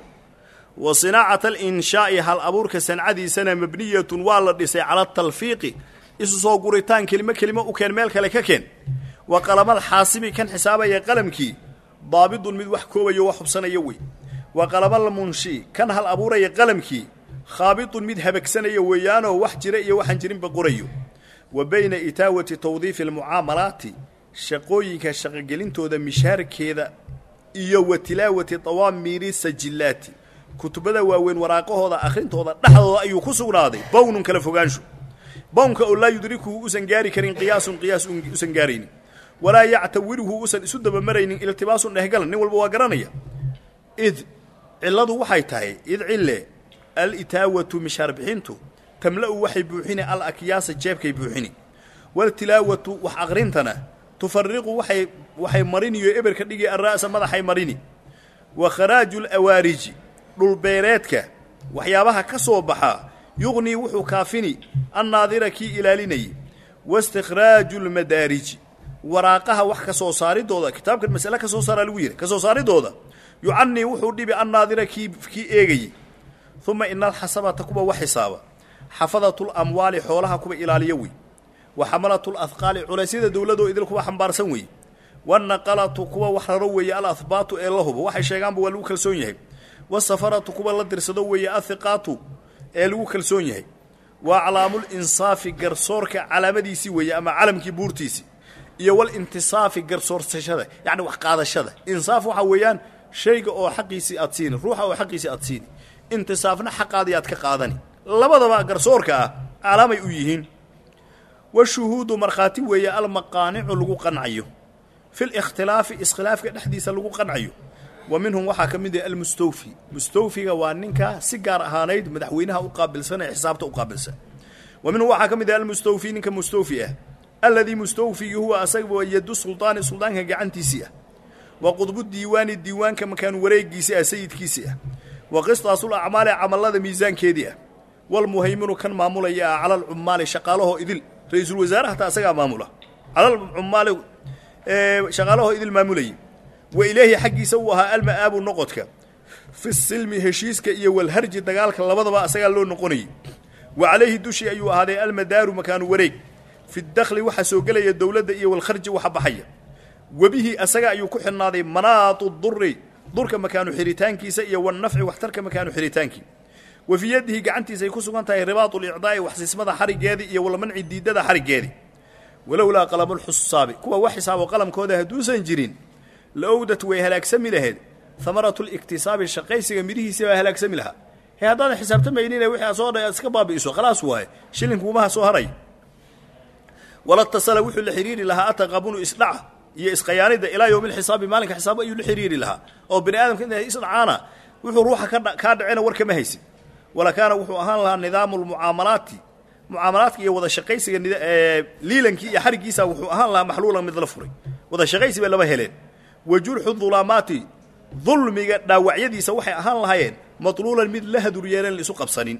wa sinaacata alinshaai hal abuurka sancadiisana mabniyatun waa la dhisay cala talfiiqi isu soo guritaan kelimo kelimo u keen meel kale ka keen wa qalamal xaasibi kan xisaabaya qalamkii daabidun mid wax koobayo wax hubsanaya wey wa qalamal munshi kan hal abuuraya qalamkii khaabitun mid habagsanaya weeyaanoo wax jira iyo waxaan jirinba qorayo wa bayna itaawati tawdiifi almucaamalaati shaqooyinka shaqogelintooda mishaarkeeda iyo wa tilaawati tawaamiiri sajillaati kutubada waaweyn waraaqahooda akhrintooda dhexdooda ayuu ku sugnaaday bownun kala fogaansho bownka oo laa yudrikuhu usan gaari karin qiyaasun qiyaas usan gaaraynin walaa yactawiruhu usan isu dabamaraynin iltibaasun dhehgalan nin walba waa garanaya id cilladu waxay tahay id cille alitaawatu mishaar bixintu tamla'u waxay buuxini al akyaasa jeebkay buuxini waltilaawatu wax aqrintana tufariqu waxay waxay mariniyo eberka dhigi arra'sa madaxay marini wa kharaaju alawaariji dhulbeereedka waxyaabaha ka soo baxaa yuqnii wuxuu kaafini annaadira kii ilaalinayay waistikhlaaju lmadaariji waraaqaha wax ka soo saaridooda kitaabkan mas'ale ka soo saaraa lagu yidhi ka soo saaridooda yucanii wuxuu dhibi annaadira kii kii eegayey uma ina alxasabata kuwa wax xisaaba xafadatu lamwaali xoolaha kuwa ilaaliyo wey wa xamalatu lahqaali culaysyada dowladoo idil kuwa xambaarsan weeye wanaqalatu kuwa wax raro weeye alahbaatu ee la hubo waxay sheegaanba waa lagu kalsoon yahay wasafaratu kuwa la dirsado weeye ahiqaatu ee lagu kalsoon yahay wa aclaamulinsaafi garsoorka calaamadiisii weeye ama calamkii buurtiisii iyo walintisaafi garsoorsashada yacni wax qaadashada insaaf waxaa weeyaan shayga oo xaqiisii aad siini ruuxa oo xaqiisii aad siini intisaafna xaqaadii aad ka qaadani labadaba garsoorka ah calaamay u yihiin washuhuudu markhaati weeye almaqaanicu lagu qancayo fi likhtilaafi iskhilaafka dhexdiisa lagu qancayo wa minhum waxaa ka mid ah almustawfi mustawfiga waa ninka si gaar ahaanayd madaxweynaha u qaabilsan ee xisaabta u qaabilsan wa minhum waxaa ka mid ah almustawfi ninka mustawfi ah alladii mustawfigi huwa asaga waa yadu suldaani suldaanka gacantiisii ah wa qudbu diiwaani diiwaanka makaan wareegiisii ah sayidkiisii ah wa qistaasul acmaali camallada miisaankeedii ah walmuhayminu kan maamulaya ah cala alcummaali shaqaalahoo idil ra-iisul wasaare hataa asagaa maamula cala alcummaali shaqaalahoo idil maamulayay wa ilaahi xaggiisa uu ahaa alma'aabu noqodka fi silmi heshiiska iyo walharji dagaalka labadaba asagaa loo noqonayay wa calayhi dushii ayuu ahaaday almadaaru makaanu wareeg fi dakhli waxaa soo gelaya dowladda iyo walkharji waxa baxaya webihi asaga ayuu ku xidhnaaday manaatu duri durka makaanu xiritaankiisa iyo wanafci waxtarka makaanu xiritaankii wa fii yadihi gacantiisa ay ku sugan tahay ribaatu licdaa'i waxsiismada xariggeedii iyo walmanci diidada xariggeedii walowlaa qalamulxusaabi kuwa wax xisaabo qalamkooda hadduusan jirin la owdat way halaagsami lahayd hamaratu liktisaabi shaqaysiga midhihiisii baa halaagsami lahaa he haddaadan xisaabtamaynin wixii a soo dha iska baabi'iso khalaas waaye shilinkuumaha soo haray wala tasala wuxuu la xiriiri lahaa ataqabunu isdhaca iyo isqayaanida ilaa yowmi lxisaabi maalinka xisaabo ayuu la xiriiri lahaa oo bini aadamka inta isdhacaana wuxuu ruuxa kaa dhacena war kama haysin wala kaana wuxuu ahaan lahaa nidaamu lmucaamalaati mucaamalaadka iyo wada shaqaysiga liilankii iyo xariggiisa wuxuu ahaan lahaa maxluulan mid la furay wada shaqaysi bay lama heleen wa jurxu dulaamaati dulmiga dhaawacyadiisa waxay ahaan lahaayeen matluulan mid la hadur yeelan laisu qabsanin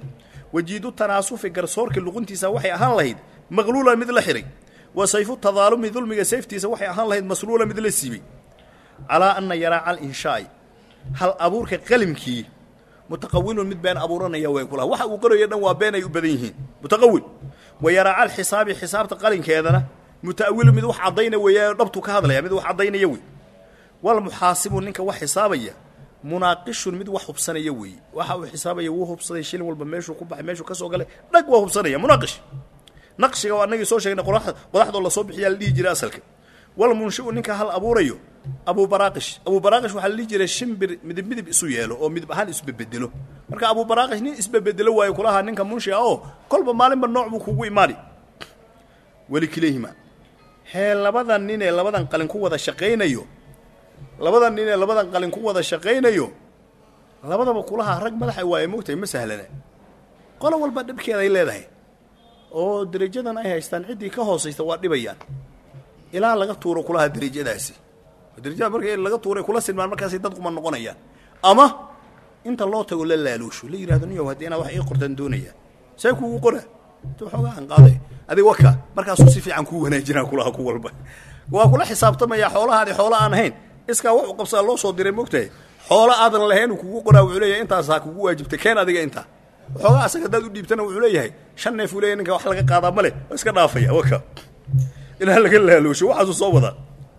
wajiidu tanaasufi garsoorka luquntiisa waxay ahaan lahayd maqluulan mid la xiray wa sayfu tadaalumi dulmiga sayftiisa waxay ahaan lahayd masluula mid la siibay calaa anna yaraaca alinshaai hal abuurka qalimkii mutaqawilun mid been abuuranaya way kula waxa uu qorayo dhan waa been ay u badan yihiin mutaqawil wa yaraaca alxisaabi xisaabta qalinkeedana mutaawil mid wax cadayna weeyaa dhabtu ka hadlaya mid wax cadaynaya way wal muhaasibu ninka wax xisaabaya munaaqishun mid wax hubsanaya way waxa uu xisaabaya wuu hubsaday shilin walba meeshuu ku baxay meeshuu ka soo galay dhag waa hubsanaya munaaqish naqshiga waa anagii soo sheegnay qoraxda qoraxda la soo bixiyaa la dhigi jiray asalka wal munshi'u ninka hal abuurayo abu baraaqish abu baraaqish waxa la dhigi jiray shimbir midib midib isu yeelo oo midib ahaan isba bedelo marka abu baraaqish nin isba bedelo way kulaha ninka munshi'a oo kolba maalinba nooc buu kugu imaani wali kileehima hee labadan nin ee labadan qalin ku wada shaqeynayo labadan nin ee labadan qalin ku wada shaqeynayo labadaba kulaha rag madax ay waay moogtay ma sahlana qolo walba dhibkeeda ay leedahay oo darajadan ay haystaan cidii ka hooseysta waa dhibayaan ilaa laga tuuro kulaha darajadaasi darajada markay laga tuuray kula silmaan markaas dad kuma noqonayaan ama inta loo tago la laaluusho la yiraahdo niyo hadeena wax ay qortan doonaya say kugu qora to xogaan qaaday adiga waka markaas si fiican ku wanaajina kulaha ku walba waa kula xisaabtamaya xoolahaadi xoola aan ahayn iska wax u qabsaa loo soo diray moogtay xoola aadan lahayn kugu qoraa wuxuu leeyahay intaas ha kugu waajibtay keen adiga inta xogaa asaga dad u dhiibtana wuxuu leeyahay shan neef uu leeyahay ninka wax laga qaadaa male iska dhaafaya waka ina laga laaluusho waxa soo wada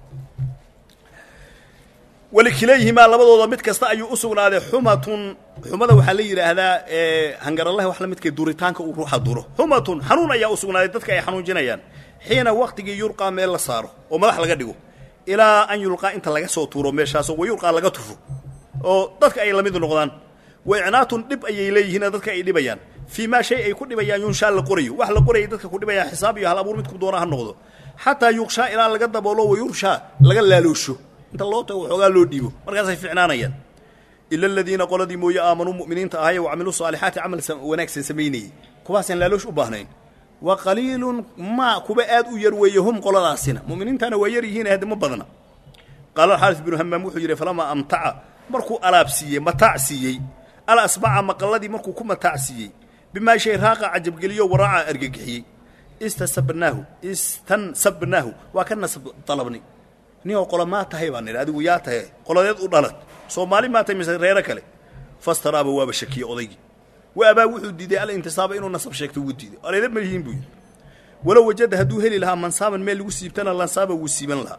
wali kilayhima labadooda mid kasta ayuu u sugnaaday xumatun xumada waxa la yiraahdaa ee hangaralaha wax la midkay duritaanka uu ruuxa duro xumatun xanuun ayaa u sugnaaday dadka ay xanuunjinayaan xiina waqtigii yurqa meel la saaro oo madax laga dhigo ilaa an yulqa inta laga soo tuuro meeshaas oo yurqa laga tufo oo dadka ay lamid noqdaan وإعناتun dib ayay leeyihiin dadka ay dhibayaan fiima shay ay ku dhibayaan yunsha la qorayo wax la qorayo dadka ku dhibaya xisaab iyo hal abuur mid ku doona ha noqdo hatta yuqsha ila laga daboolo way yursha laga laaloosho inta loo tago xogaa loo dhiibo markaas ay ficnaanayaan illa alladina qaladi mooya aamanu mu'miniinta ahay wa amilu salihati amal wanaagsan sameeyay kuwaasan laaloosh u baahnayn wa qalilun ma kuba aad u yar weeyahum qoladaasina mu'miniintana way yar yihiin hadda ma badana qala harith ibn hammam wuxuu yiri falama amta'a markuu alaabsiye mataacsiye ala asba'a maqalladii markuu ku mataacsiye bima shay raaqa ajab geliyo waraaca argagixiyay istasabnahu istansabnahu wa kana talabni niyo qolama tahay baan adigu yaa tahay qoladeed u dhalad Soomaali ma tahay misay reera kale fastaraba waa bashakiyo odaygi wa aba wuxuu diiday al intisaaba inuu nasab sheegto uu diiday areeda ma yihiin buu wala wajada haduu heli laha mansaaban meel lagu siibtana lansaaba uu siiban laha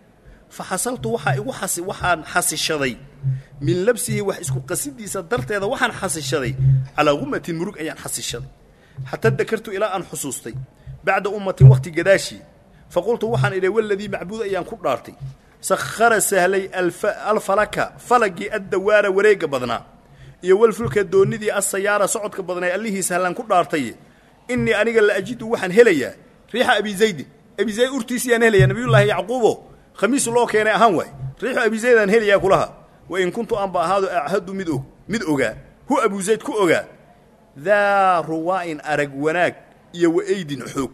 فحصلت وحا igu xasi waxaan xasishaday min labsihi wax isku qasidiisa darteeda waxaan xasishaday ala ummatin murug ayaan xasishaday hatta dakartu ila an xusuustay bacda ummatin waqti gadaashi faqultu waxaan ilaa walladii macbuud ayaan ku dhaartay sakhara sahlay alfalaka falaqi ad-dawara wareega badna iyo walfulka doonidii as-sayara socodka badnay allihii sahlan ku dhaartay inni aniga la ajidu waxaan helayaa riixa abi zayd abi zayd urtiisiyaan helayaa nabiyullaahi yaquubo خميس الله كان أهم واي ريح أبي زيد أن هلي يأكلها وإن كنت أنبأ هذا أعهد مدأ مدأجا هو أبو زيد كأجا ذا رواء أرجوناك يو أيد حوك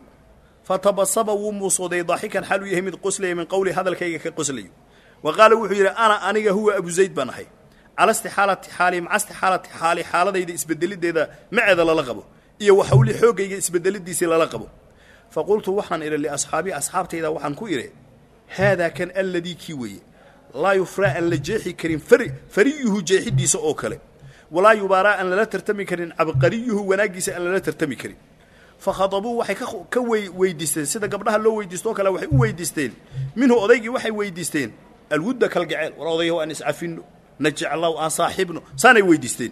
فتبصب ومصدي ضاحكا حلو يهمد قسلي من قول هذا الكيك كقسلي وقال وحير أنا أنا هو أبو زيد بنحي على استحالة حالي مع استحالة حالي حالة ذي إسبدل دي ذا مع ذا للقبه يو حولي حوك إسبدل دي سي للقبه فقلت وحن إلى لأصحابي أصحابتي إذا وحن كويري هذا كان الذي كيوي لا يفرع أن لجيحي كريم فري فريه جيحي ديس أوكله ولا يبارى أن لا ترتمي كريم عبقريه وناقص أن لا ترتمي كريم فخطبوه وحي كوي ويديستين سيدا قبلها لو ويديستوه كلا وحي ويديستين منه أضيقي وحي ويديستين الود كالقعال وراضيه أن يسعفينه نجع الله أن صاحبنا ساني ويديستين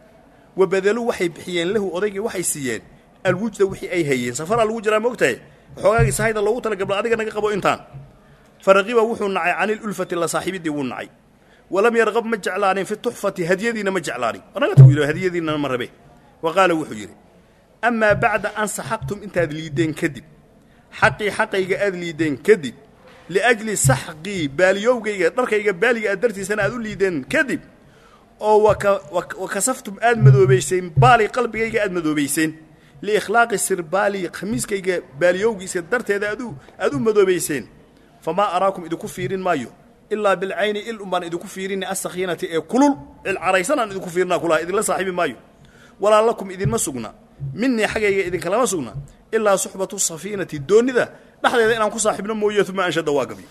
وبذلوا وحي بحيان له أضيقي وحي سيان الوجد وحي أي هيين سفر الوجد موقته وحواقي سايد الله وطلق قبل أضيقي نقبو إنتان فرغب وحو نعي عن الألفة اللي صاحبي دي ونعي ولم يرغب مجعلاني في التحفة هديدين مجعلاني أنا قلت له هديدين مر به وقال وحو يري أما بعد أن سحقتم انت أذليدين كذب حقي حقي أذليدين كذب لأجل سحقي باليوغي دركي بالي أدرتي سنة أذليدين كذب أو وك وك وكسفتم أدمدو بيسين بالي قلبي أدمدو بيسين لإخلاق السر بالي خميس كي باليوغي سدرت هذا أدو أدو مدو بيسين فما أراكم إذا كفيرين مايو إلا بالعين إلا أمان إذا كفيرين السخينة كلل العريسان إذا كفيرنا كلها إذا لا صاحب مايو ولا لكم إذا ما سقنا مني حقيقة إذن كلام سقنا إلا صحبة السفينة الدون ذا نحن إذا أنا صاحبنا موية ثم أنشد واقبي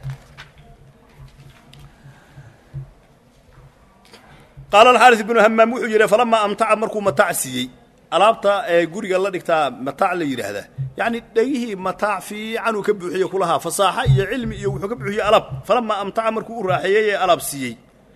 قال الحارث بن همام وحجر فلما أمتع مركو متاع سيي ألابتا قرق الله دكتا متاع لي هذا يعني ديه متاع في عنو كبحية كلها فصاحة يا علم يوحو كبحية ألاب فلما أمتع مركو راحية ألاب سيي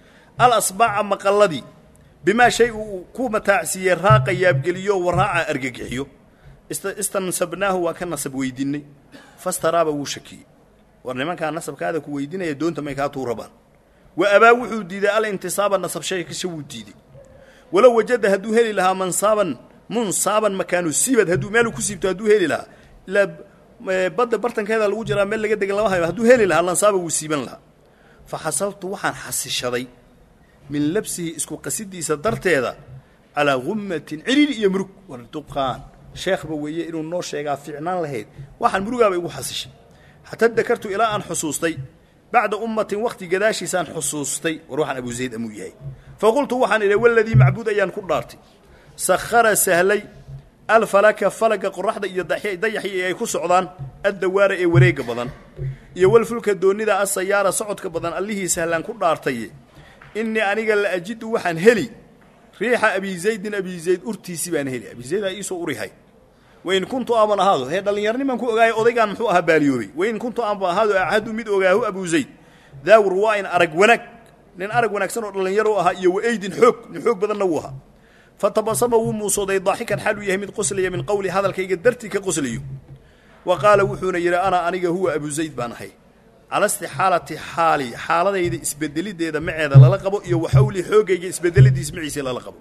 الأصبع مقلدي بما شيء كو متاع سيي راقي يابقليو وراعة أرققحيو استنسبناه وكان نسب ويديني فاستراب وشكي ورنمان كان نسب كذا كو ويديني يدون تما كاتو ربان وأبا وحو ديدا الانتصاب النصب شيء كسو ديدي ولو وجد هدو هلي لها منصابا منصابا مكانو سيبت هدو مالو كسيبتو هدو هلي لها لا بدا برتن كذا لو جرى مeel laga degan laba هدو هلي لها لنصاب وسيبن لها فحصلت waxaan xasishaday min labsi isku qasidiisa darteeda ala gummatin ciril iyo murug warduqaan sheekh ba weeye inuu noo sheegaa fiicnaan lahayd waxaan murugaaba igu xasishay hatta dakartu ila an xusuustay بعد أمة وقت قداشي سان حصوصتي وروح أبو زيد أموياي فقلت وحن إلى والذي معبود أيان كدارتي سخر سهلي الفلك فلك قرحة يضحي ضيحي يكوس عضان الدوار إيه وريق بدن يولفلك الدوني ذا السيارة صعد كبدن اللي هي سهلان كدارتي إني أنا قال أجد وحن هلي ريح أبي زيد أبي زيد أرتي سبان هلي أبي زيد أيسو أريهاي وإن كنت أمن هذا هذا اللي يرني من كو أجاي أضيق عن محوها باليوبي وإن كنت أمن هذا أحد مد أجاه أبو زيد ذا ورواين أرجونك لأن أرجونك سنة اللي يروها يوأيد حك نحك بدل نوها فتبصم ومصدي ضاحكا حلو يهمد قسلي من قول هذا الكي قدرتي كقسلي وقال وحون يرى أنا أنا هو أبو زيد بانحي على استحالة حالي حالة إذا اسبدلي ده معي هذا لا لقبه يوحولي حوج يجي اسبدلي دي اسمعي سلا لقبه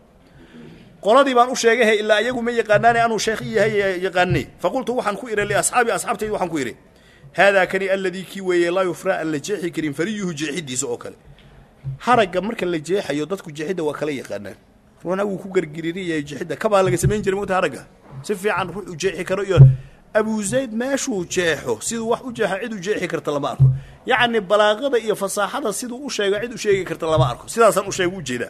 قرادي بان أشياءه إلا يجوا من يقناني أنا شيخي هي يقنني فقلت وحن كوير لأصحابي أصحابتي وحن كوير هذا كان الذي كي لا يفرع اللي جاحي كريم فريه جحدي سوكل حرق مركل اللي جاحي يضدك جحده وكلي يقنن وانا وكو غرغريري جحده كبا لغا سمين جير موت حرقه سفي عن روح جاحي كرو ابو زيد ماشو جاحو سيده wax u jaaxa cid u jeexi karta lama arko yaani balaaqada iyo fasaaxada sidoo u sheego cid u sheegi karta lama arko sidaasan u sheego u jeeda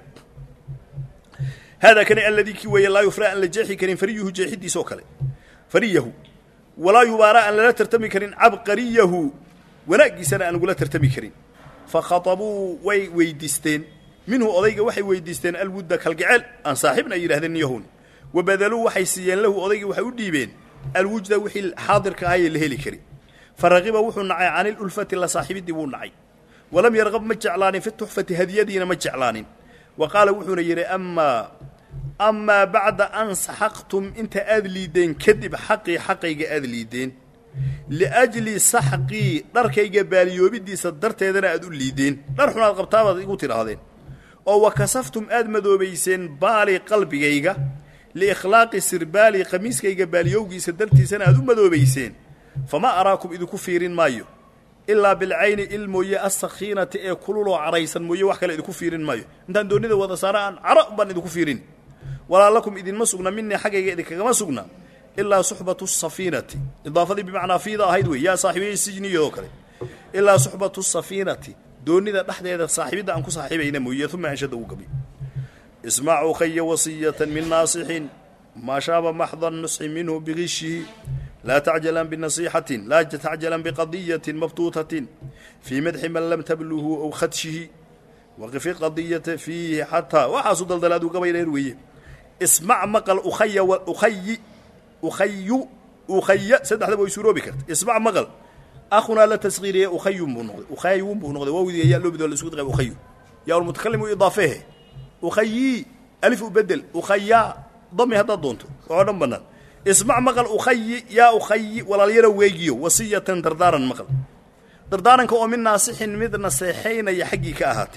هذا كان الذي كي لا يفرع أن لجاحي كريم فريه جاحدي سوكله فريه ولا يبارى أن لا ترتمي كريم عبقريه ونقي سنة أن لا ترتمي كريم فخطبوا وي ويدستين منه أضيق وحي ويدستين الود كالجعل أن صاحبنا إلى هذا النيهون وبذلوا وحي سيان له أضيق وحي وديبين الوجد وحي الحاضر كهاي اللي هلي كريم فرغب وحي نعي عن الألفة اللي صاحب الديبون نعي ولم يرغب مجعلان في التحفة هديدين مجعلان وقال وحي يري أما أما بعد أن سحقتم أنت أذليدين كذب حقي حقي أذليدين لأجل سحقي دركي جباليو بدي صدرت هذا أذليدين درحنا القبطابة يقول هذين أو وكسفتم أدمدو بيسين بالي قلبي جيجا لإخلاق سربالي قميص كي جباليو جي صدرتي سنة أدمدو بيسين فما أراكم إذا كفيرين مايو إلا بالعين الموية السخينة كلوا عريسا موية وحكا إذا كفيرين مايو أنت دوني ذا وذا سارعا عرقبا إذا كفيرين ولا لكم إذن ما سقنا مني حاجة إذا كما سقنا إلا صحبة السفينة إضافة بمعنى في ذا هيدوي يا صاحبي السجن يوكل إلا صحبة السفينة دون ذا نحن إذا صاحبي ذا أنكو صاحبين موية ثم أنشد وقبي اسمعوا خي وصية من ناصح ما شاب محض النصح منه بغشه لا تعجلا بنصيحة لا تعجلا بقضية مبتوطة في مدح من لم تبله أو خدشه وقف قضية فيه حتى وحصد دلدلاد قبيل يرويه اسمع مقل أخي وأخي أخي أخي سد هذا بيسورو بكرت اسمع مقل أخونا لا تصغير أخي بنقد أخي بنقد وودي يا لو بدل سكوت غير أخي يا المتكلم إضافه أخي ألف وبدل أخي ضمي هذا ضنته وعدم بنان اسمع مقل أخي يا أخي ولا يرى ويجيو وصية دردارا مقل دردارا كأو من ناصح مثل نصيحين يحقي كأهاتي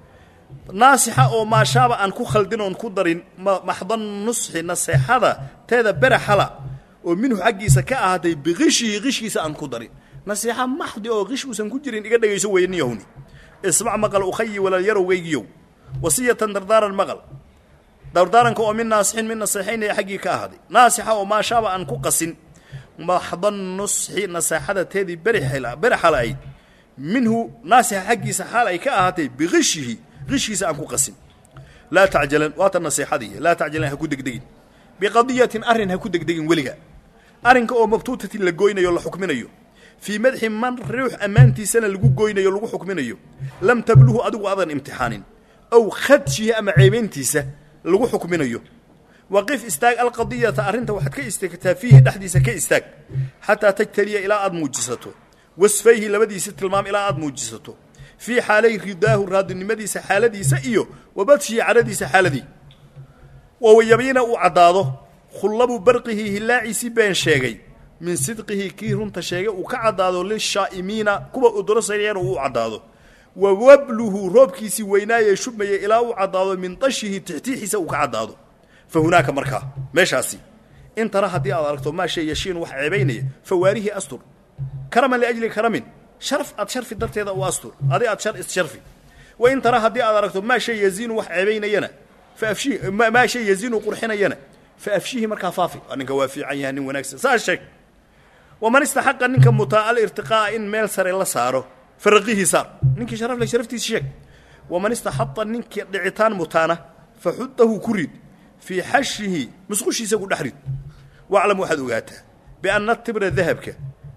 ناصحة أو ما شابه أن كو خلدين أن كو دارين محضن نصح نصيحة تهذا برحلة ومنه حقي سكاء هاتي بغشي غشي سأن كو دارين نصيحة محضي أو غش وسن كو جرين إقاد يسوي ينيهوني اسمع مقل أخي ولا يرو ويجيو وصية دردارا مقل دردارا كو من ناصحين من نصيحين يحقي كأهاتي ناصحة أو ما شابه أن كو قسن محضن نصح نصيحة تهذا برحلة برحلة أيد منه ناصحة حقي سحالة كأهاتي بغشه غشيس أنكو قسم لا تعجلن وات النصيحة دي لا تعجلن هكو دقدقين biqadiyatin arrin ha ku degdegin weliga arrinka oo mabtuutatin la goynayo la xukminayo fii madxi man ruux ammaantiisana lagu goynayo lagu xukminayo lam tabluhu adigu adan imtixaanin aw khadshihi ama ceebayntiisa lagu xukminayo waqif istaag alqadiyata arrinta waxaad ka istaagtaa fiihi dhexdiisa ka istaag xataa tajtaliya ilaa aad muujisato wasfayhi labadiisa tilmaam ilaa aad muujisato fii xaalay ridaahu raadinimadiisa xaaladiisa iyo wabadshihi cadhadiisa xaaladii wawayabiina uu caddaado khullabu barqihi hilaaciisii been sheegay min sidqihi kii runta sheegay uu ka caddaado lishaa'imiina kuwa udurasayana uu caddaado wa wabluhu roobkiisii weynaayee shubmayay ilaa uu caddaado min tashihi tixtiixiisa uu ka caddaado fa hunaaka markaa meeshaasi in tara haddii aad aragto maa shay yashiin wax ceebaynaya fawaarihi astur karaman liajli karamin sharaf aad sharfi darteeda u astur adi aad shar issharfi wa in tara haddii aad aragto maa shay yaziinu wax ceebaynayana fa afshihi maa shay yaziinu qurxinayana fa afshihi markaa faafi ninka waa fiican yahay nin wanaagsan saas sheeg waman istaxaqa ninka mutaa alirtiqaa'a in meel sare la saaro faraqihii saar ninkii sharaf leh sharaftiisa sheeg waman istaxada ninkii dhicitaan mutaana fa xuddahu ku rid fii xashihi musqushiisa ku dhex rid waclam waxaad ogaataa bianna tibra dahabka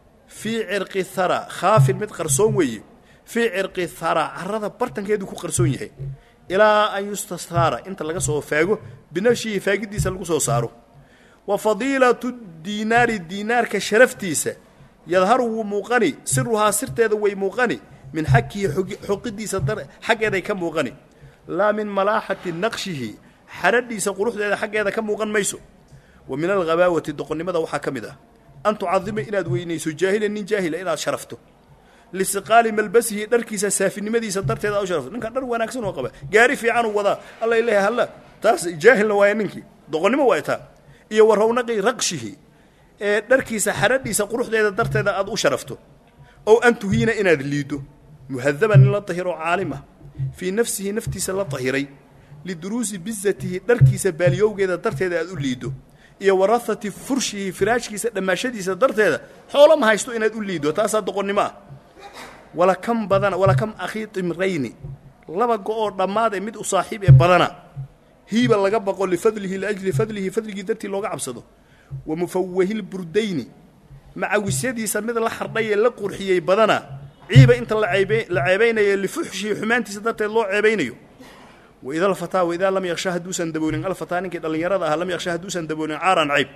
fii cirqi hara khaafin mid qarsoon weeye fii cirqi hara carrada bartankeedu ku qarsoon yahay ilaa an yustasaara inta laga soo faago binafshihi faagiddiisa lagu soo saaro wa fadiilatu diinaari diinaarka sharaftiisa yadharu wuu muuqani siruhaa sirteeda way muuqani min xakihi xoqidiisa xaggeeday ka muuqani laa min malaaxati naqshihi xaradhiisa quruxdeeda xaggeeda ka muuqan mayso wa min alghabaawati doqonnimada waxaa ka mid ah an tucadima inaad weynayso jaahilan nin jaahila inaad sharafto lisiqaali malbasihi dharkiisa saafinimadiisa darteeda aad u sharafto ninka dhar wanaagsan oo qaba gaari fiican uu wadaa alla ilaha halla taas jaahilna waaya ninkii doqonnimo waay taa iyo wa rawnaqi raqshihi ee dharkiisa xaradhiisa quruxdeeda darteeda aad u sharafto ow an tuhiina inaad liiddo muhadaban in la tahiro caalima fii nafsihi naftiisa la tahiray liduruusi bizatihi dharkiisa baaliyowgeeda darteeda aad u liiddo iyo warahati furshihi firaashkiisa dhammaashadiisa darteeda xoolo ma haysto inaad u liiddo taasaa doqonnimo ah wala kam badana wala kam akhii timrayni laba go-oo dhammaad ee mid u saaxiib ee badana hiiba laga baqo lifadlihi liajli fadlihi fadligii dartii looga cabsado wa mufawahil burdayni macawisyadiisa mid la xardhay ee la qurxiyey badana ciiba inta la ceebaynayo lifuxshihi xumaantiisa darteed loo ceebaynayo waida alfataa waidaa lam yaksha hadduusan daboolin alfataa ninkii dhallinyarada ahaa lam yaksha hadduusan daboolin caaran cayb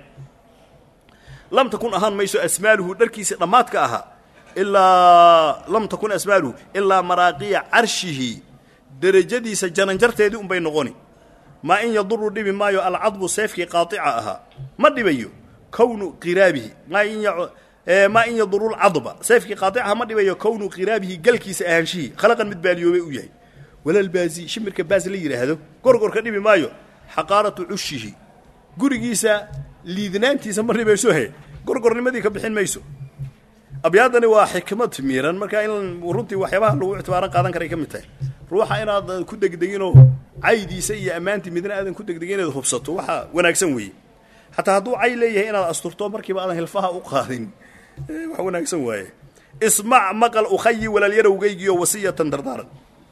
lam takun ahaan mayso asmaaluhu dharkiisii dhammaadka ahaa ilaa lam takun asmaaluhu ilaa maraaqiya carshihi derajadiisa jananjarteedii unbay noqoni maa in yaduru dhibi maayo alcadbu seefkii qaaطica ahaa ma dhibayo kownu qiraabihi maa in yaduru lcadba seefkii qaaicaha ma dhibayo kownu qiraabihi galkiisa ahaanshihii khalaqan mid baaliyoobay u yahay walaalbaazi shimirka baas la yidhaahdo gorgorka dhibi maayo xaqaaratu cushihi gurigiisa liidnaantiisa ma dhibayso he gorgornimadii ka bixin mayso abyaadani waa xikmad miiran markaa in runtii waxyaabaha lagu ictibaaran qaadan karay ka mid tahay ruuxa inaad ku degdeginoo caydiisa iyo ammaantii midna aadan ku degdegin inaad hubsato waxaa wanaagsan weeye xataa hadduu cay leeyahay inaad asturto markiiba aadan hilfaha u qaadin wax wanaagsan waaye ismac maqal ukhayi walaalyarowgaygiyo wasiyatan dardaaran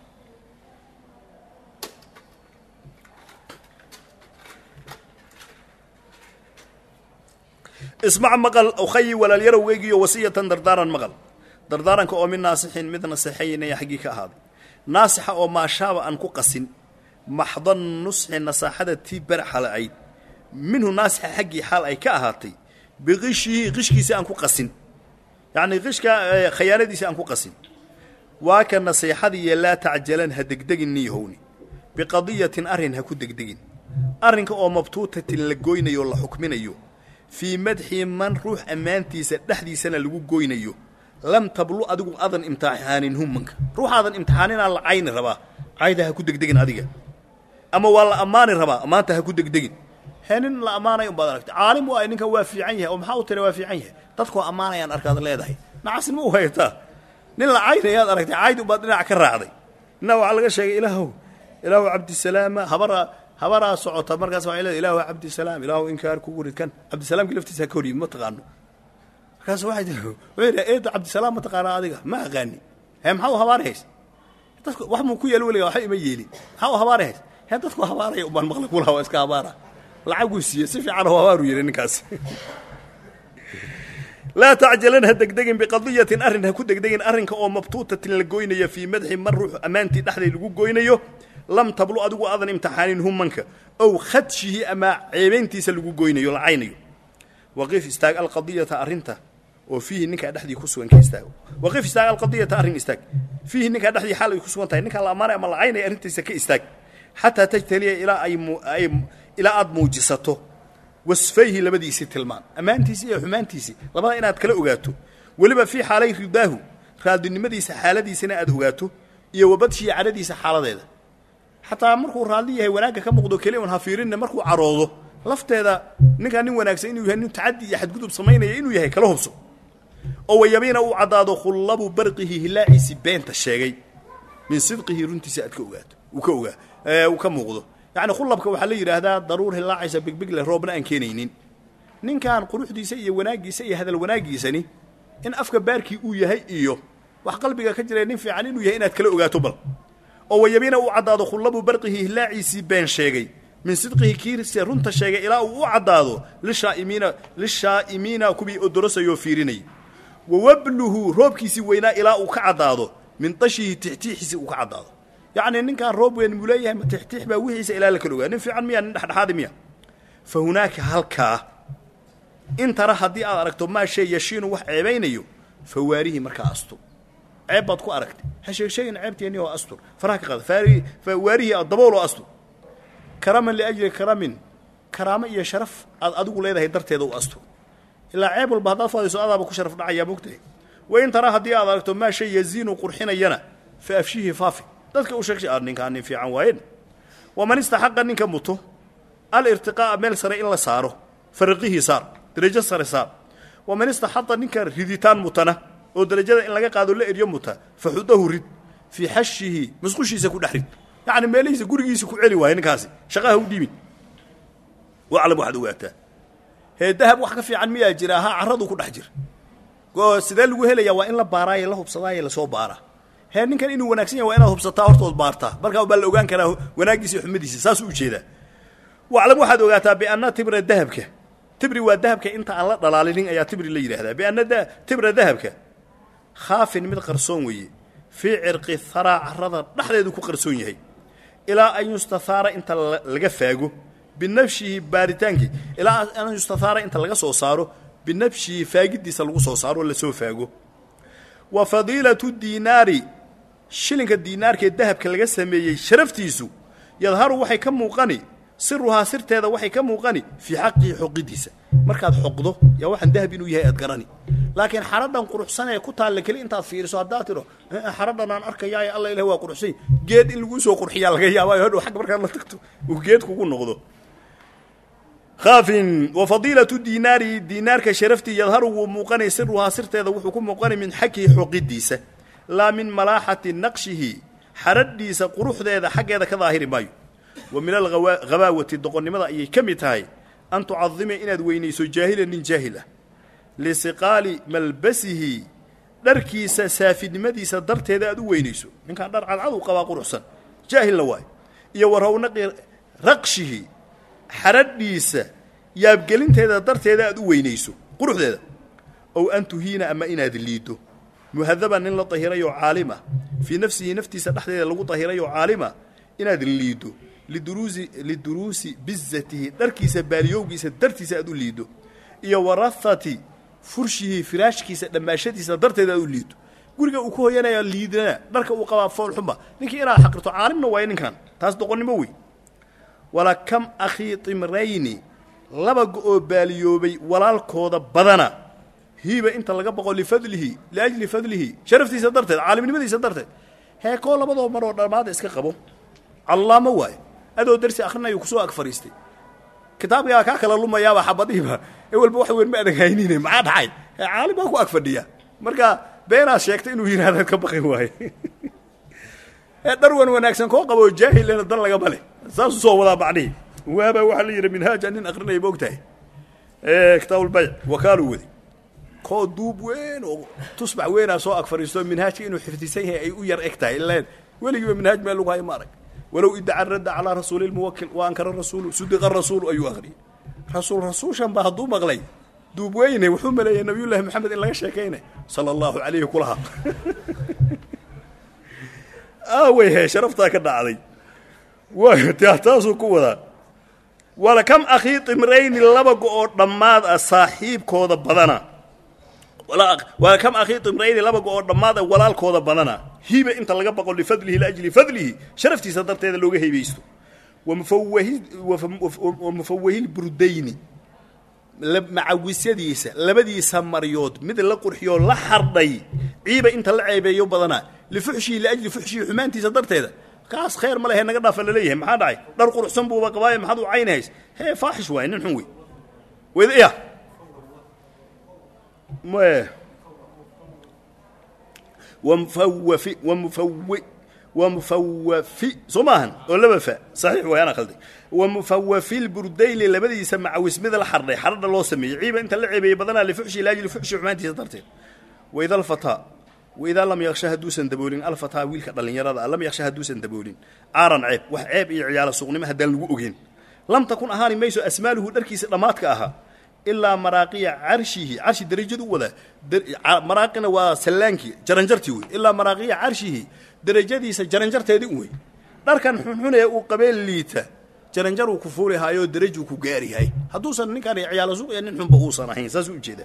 ismac maqal ukhayi walaalyarowgaygiyo wasiyatan dardaaran maqal dardaaranka oo min naasixin mid naseexaynaya xaggii ka ahaaday naasixa oo maashaaba aan ku qasin maxdan nusxi nasaaxada tii baraxala ayd minhu naasixa xaggii xaal ay ka ahaatay biqishihi qishkiisa aan ku qasin yacnii qishka khayaanadiisa aan ku qasin waa ka nasiixadiiyo laa tacjalan ha degdegin niyahowni biqadiyatin arrin ha ku degdegin arrinka oo mabtuutatin la goynayo o la xukminayo fii madxi man ruux ammaantiisa dhexdiisana lagu goynayo lam tablu adigu adan imtixaanin humanka ruuxaadan imtixaaninaa la cayni rabaa cayda ha ku degdegin adiga ama waa la ammaani rabaa ammaanta ha ku degdegin hee nin la ammaanay umbaad aragtay caalim u ay ninkan waa fiican yahay oo maxaa u tira waa fiican yahay dadkoo ammaanayaan arkaad leedahay nacasin ma u haytaa nin la caynayaad aragtay cayd umbaad dhinac ka raacday nina waxaa laga sheegay ilaahow ilaahu cabdisalaama habaraa habaraa socota markaas waxay leedahay ilaahu cabdisalaam ilaahu inkaar kugu rid kan cabdisalaamkii laftiisa ka horyiid ma taqaano markaas waxay tii wuxuu yidhaha eeda cabdisalaam ma taqaanaa adiga ma aqaani hee maxaa u habaari hays dadku wax muu ku yeelo weliga waxba ima yeelin maxaa u habaari hays hee dadku habaaraya umbaan maqla kulaha waa iska habaara lacag uu siiyey si fiican waaru yiri ninkaas لا تعجلنها دقدقين بقضية أرنها كود دقدقين أرنك أو مبتوطة للجوينية في مدح مر أمانتي دحلي الجوينية لم تبلو أدو أذن امتحان هم منك أو خدشه أما عيبنتي سلجو جوينية العينية وقف استاج القضية أرنته وفيه إنك دحدي خصوصا كيستاج وقف استاج القضية أرن استاج فيه إنك دحدي حال خصوصا تاي إنك الأمانة أما العينية أرنتي سكي استاج حتى تجتلي إلى أي م... أي م... إلى أدمو جسته وصفيه لبديسي تلمان أمانتيسي يا حمانتيسي لبدا إناد كلا أغاتو ولبا في حالي رداهو خالد النمديس حالديسي إناد أغاتو إيا وبدشي عدديس حالة حتى مركو راليه وناكا كمقدو كلي ونهافيرين مركو عروضو لفت هذا نكا نين وناكسا إنو يهنو تعدي يحد قدب سمين إنو يهي كلهبسو أو يبين أو عدادو خلابو برقه هلاعيسي بين تشاقي من صدقه رنتيسي أدك أغاتو وكأغا آه وكمقدو يعني خلبك waxa la yiraahdaa daruur hilaacaysa bigbig leh roobna aan keenaynin ninkan quruxdiisa iyo wanaagiisa iyo hadal wanaagiisani in afka baarkii uu yahay iyo wax qalbiga ka jiray nin fiican inuu yahay inaad kala ogaato bal oo wayabina uu cadaado khulabu barqihi hilaaciisi been sheegay min sidqihi kiirsi runta sheegay ilaa uu cadaado lishaa'imina lishaa'imina kubi odorosayo fiirinay wabluhu roobkiisi weynaa ilaa uu ka cadaado min tashihi tixtiixisi uu ka cadaado يعني إن كان روب وين ملايه متحتح بويس إلى الكلوجا نفع عن مية نحن هذا مية فهناك هلكا إن ترى هدي أركتم ما شيء يشين وح عيبينيو فواريه مركا أسطر عيب بتكو أركت هالشيء شيء عيبت يعني هو أسطر فراك قال فاري فواريه الضبول أسطر كراما لأجل كرام كرامة يا شرف أدو ليه هيدرت هذا أسطر إلا عيب البهضاء فاضي سؤال أبو شرف نعيا بوقته وإن ترى هدي أركتم ما شيء يزين وقرحنا ينا فأفشيه فافي dadka u sheegay arninkaan in fiican waayeen waman istahaqa ninka muto al irtiqaa meel sare in la saaro farqihi saar darajo sare saar waman istahaqa ninka riditaan mutana oo darajada in laga qaado la eriyo muta fahudahu rid fi hashihi musqushiisa ku dhaxrid yaani meelihiisa gurigiisa ku celi waayeen kaasi shaqaha u dhiibin waclam waxad ogaata hee dahab wax ka fiican miyaa jira ha caradu ku dhax jir go sidee lagu helaya waa in la baaraayo la hubsadaayo la soo baara هي نكان إنه وناكسين وأنا هو بسطة هرتو بارتا بركة بالأوجان كانوا وناقيس يحمديس ساس وجهه وعلى واحد وقتها بأن تبر الذهبك تبري والذهبك أنت على ضلالين أي تبري اللي هذا بأن ده تبر الذهبك خاف من قرصوني في عرق الثرى عرض نحن يدك قرصوني هي إلى أن يستثار أنت لقفاجو بالنفش بارتانك إلى أن يستثار أنت لقصو صاروا بالنفش فاجد يسلقصو صاروا ولا سو فاجو وفضيلة الدينار شلنك الدينار كالذهب كاللغة سمية شرفتيسو يظهر وحي كم موقني سرها سرت هذا وحي كم موقني في حقه حقديسة مركز حقده يا واحد ذهب إنه يهي أتقراني لكن حردا قروح سنة يكوتها لكل انت في رسالات له حردا أن أركي يا الله إله هو قروحسي جيد إن لقوسه قروحيا لغاية يا حق مركز الله تكتو وجيد كوكو نغضو خاف وفضيلة الدينار دينار كشرفتي يظهر وموقني سرها سرت هذا وحكم موقني من حكي حقديسة لا من ملاحة نقشه حرديسة قروح هذا حق هذا كظاهر مايو ومن الغباوة الدقن ماذا أي كمتهاي أن تعظم إن دوينيس جاهلا من جاهلة لسقال ملبسه دركيس سافد مديس درت هذا دوينيس من كان در على العضو قوا قروحسا جاهل لواي يورهو نقي رقشه حرديسة يابقلنت هذا درت هذا دوينيسو قروح هذا أو أن تهين أما إن هذا الليدو مهذبا إن الله طهيري عالمة في نفسه نفتي سنحت هذا لغو طهيري عالمة إن هذا الليدو لدروس لدروس بزته دركي سباليوغي سدرتي سأدو الليدو إيا ورثتي فرشه فراشكي لما شتي سدرت هذا الليدو قولك أكوه ينا يا الليدنا درك أقوى فول حمى نكي إنا حقرته عالمنا وين كان تصدقوني موي ولا كم أخي طمرين لبقوا باليوبي ولا الكوضة بدنا هيبة أنت لقبقوا لفضله لأجل فضله شرفتي صدرته عالم لماذا صدرته هي كل بدو مرة ما هذا إسكقبو الله مواي هذا درس آخرنا يكسو أكفريستي كتاب يا كاكل الله ما يا وحبضيبها أول بوحي وين ما أدقينين ما عاد حي عالم أكو أكفرديا مركا بينا شيكت إنه هنا هذا كبقي واي دروان وناكسن كو قبو جاهل لنا دل قبله ساس سو ولا بعدين وهذا وحلي منهاج ان اخرنا يبوقتها ايه كتاب البيع وكالو ودي كو دوب وين تصبح وين سو اكفريستو منهاج انه حفتيسيه اي u yar egtahay ilaa waliga منهاج ma lagu hay marag ولو ادعى الرد على رسول الموكل وأنكر الرسول صدق الرسول أي أغري رسول رسول شن بهدو مغلي دوب وينه وحمل يا نبي الله محمد إلا شاكينه صلى الله عليه كلها آوي شرفتها كده عادي وتحتاجوا كودا ولا كم أخي تمرين لبقوا ضماد الصاحب كودا بدنا ولا ولا كم أخي تمرين لبقوا ضماد ولا الكودا بدنا هيبة أنت اللي بقول لفضله لأجل فضله شرفتي صدرت هذا اللوجه هيبيستو ومفوه ومفوه البردين مع وسيديسه لبديسه مريود مثل لا قرخيو لا خردي عيبه انت لا عيبيو بدنا لفحشي لاجل فحشي حمانتي صدرتيده كاس خير ما لهي نغا دافل ليه ما دحاي دار قرخسن بو قباي ما حدو عينيس هي فاحش واي نن حوي ويا ما ومفوف ومفوف ومفوف سماهن ولا بفا صحيح وانا خلدي ومفوف البرديل لبدي يسمع واسمده الحري حرد لو سمي عيبه انت لعيبه بدنا لفحشي لاجل فحشي حمانتي صدرتيده واذا الفتى وإذا لم يخشى دوسن دبولين الفتى ويلك دلنيرada لم يخشى دوسن دبولين عارن عيب wax عيب iyo ciyaal suuqnimo hadaan lagu ogeen lam takun ahaani mayso asmaaluhu dharkiisa dhamaadka aha illa maraqiya arshihi arshi darajadu wada maraqina waa salaanki jaranjarti way illa maraqiya arshihi darajadiisa jaranjarteedii way dharkan xunxunay uu qabeel liita jaranjaru ku fuuri haayo daraju ku gaarihay haduusan ninkan ciyaal suuq iyo nin xunba uu sanahayn saas u jeeda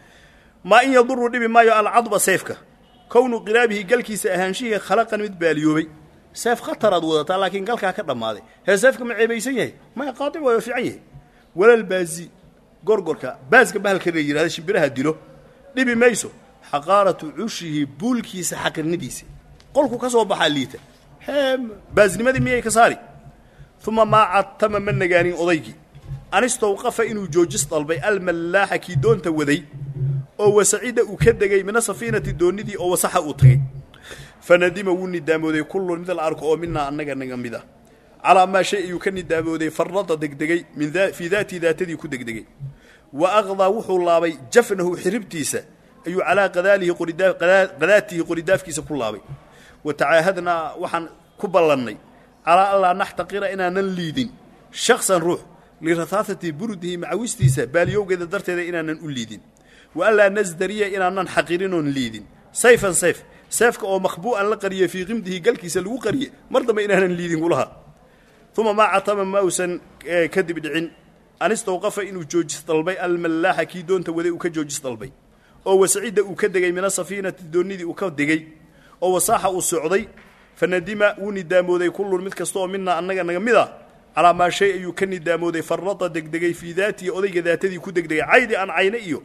ma in yadurru dibi maayo al adba sayfka كون قرابه قلكيس أهانشيه خلقا متباليوبي سيف خطر أدوضة لكن قلكها كرمادي هي سيفك من عيبيسيه ما يقاطع ويفعيه ولا البازي قرقركا بازك بهالكريجر هذا شبيرها ديلو ديبي ميسو حقارة عشه بولكيس حق النديسي قولكو كسو بحاليته هم بازني ماذا مياه كساري ثم ما عتم من نجاني أضيكي أن استوقف إنه جوجس طلبي الملاحة كي دون توذي أو سعيدة وكدجي من سفينة الدوندي أو صح أطغي فندم وني دامودي كل مثل العرق أو منا أنك نجمده على ما شيء يكني دامودي فرط دقدقي من ذا في ذات ذات ذي كدقدقي وأغضى وحو الله بي جفنه حربتيسه أي على قذاله قرداف قذاته قرداف كيس كل الله بي وتعاهدنا وحن كبلني على الله نحتقر إنا نليدين شخصا روح لرثاثة برده مع وستيسه باليوم إذا درت إذا إنا نليدين وألا نزدريه إنا نحقرين ونليدين سيفا سيف سيفك أو مخبوءا لقرية في غمده قلكي سلو قرية مرضى ما إنا نليدين قولها ثم ما عتم موسى كذب دعين أن استوقف إنه جوجس طلبي الملاحة كي دون توذي وكجوجس طلبي أو سعيد وكدقي من السفينة الدونيدي وكدقي أو صاحة السعودي فندم وندامودي كل مثكستو منا أنك نغمدا على ما شيء يكني دامودي فرط دقدقي في ذاتي أودي ذاتي كدقدقي عيدي أن عينيو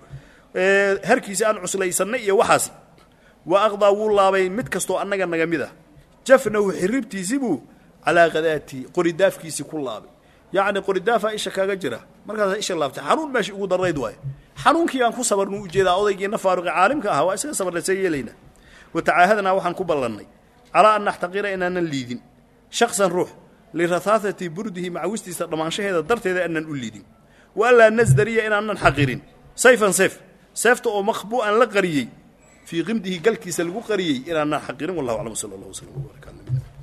هركيس أن عسليسن iyo waxaas واغضى والله بين midkasto anaga naga mida jafnahu xiribtiisibu ala qadaati qoridaafkiisi ku laabay yaani qoridaafa isha kaga jira markaas isha laabtay xanuun meesh ugu darayd way xanuunkii aan ku sabarnu u jeedaa odaygeena faaruq caalimka ah waa isaga sabarnay yeelayna wataahadna waxaan ku ballanay ala an nahtaqira inana liidin shakhsan ruux lirathaathati burdihi ma'a wistiisa dhamaanshaheeda darteeda inaan u liidin wala nasdariya inaan xaqirin sayfan sayf سيفته أو مخبوءا لقريي في غمده قلكي سلقو قريي إلى أن حقيرين والله أعلم صلى الله عليه وسلم وبارك على النبي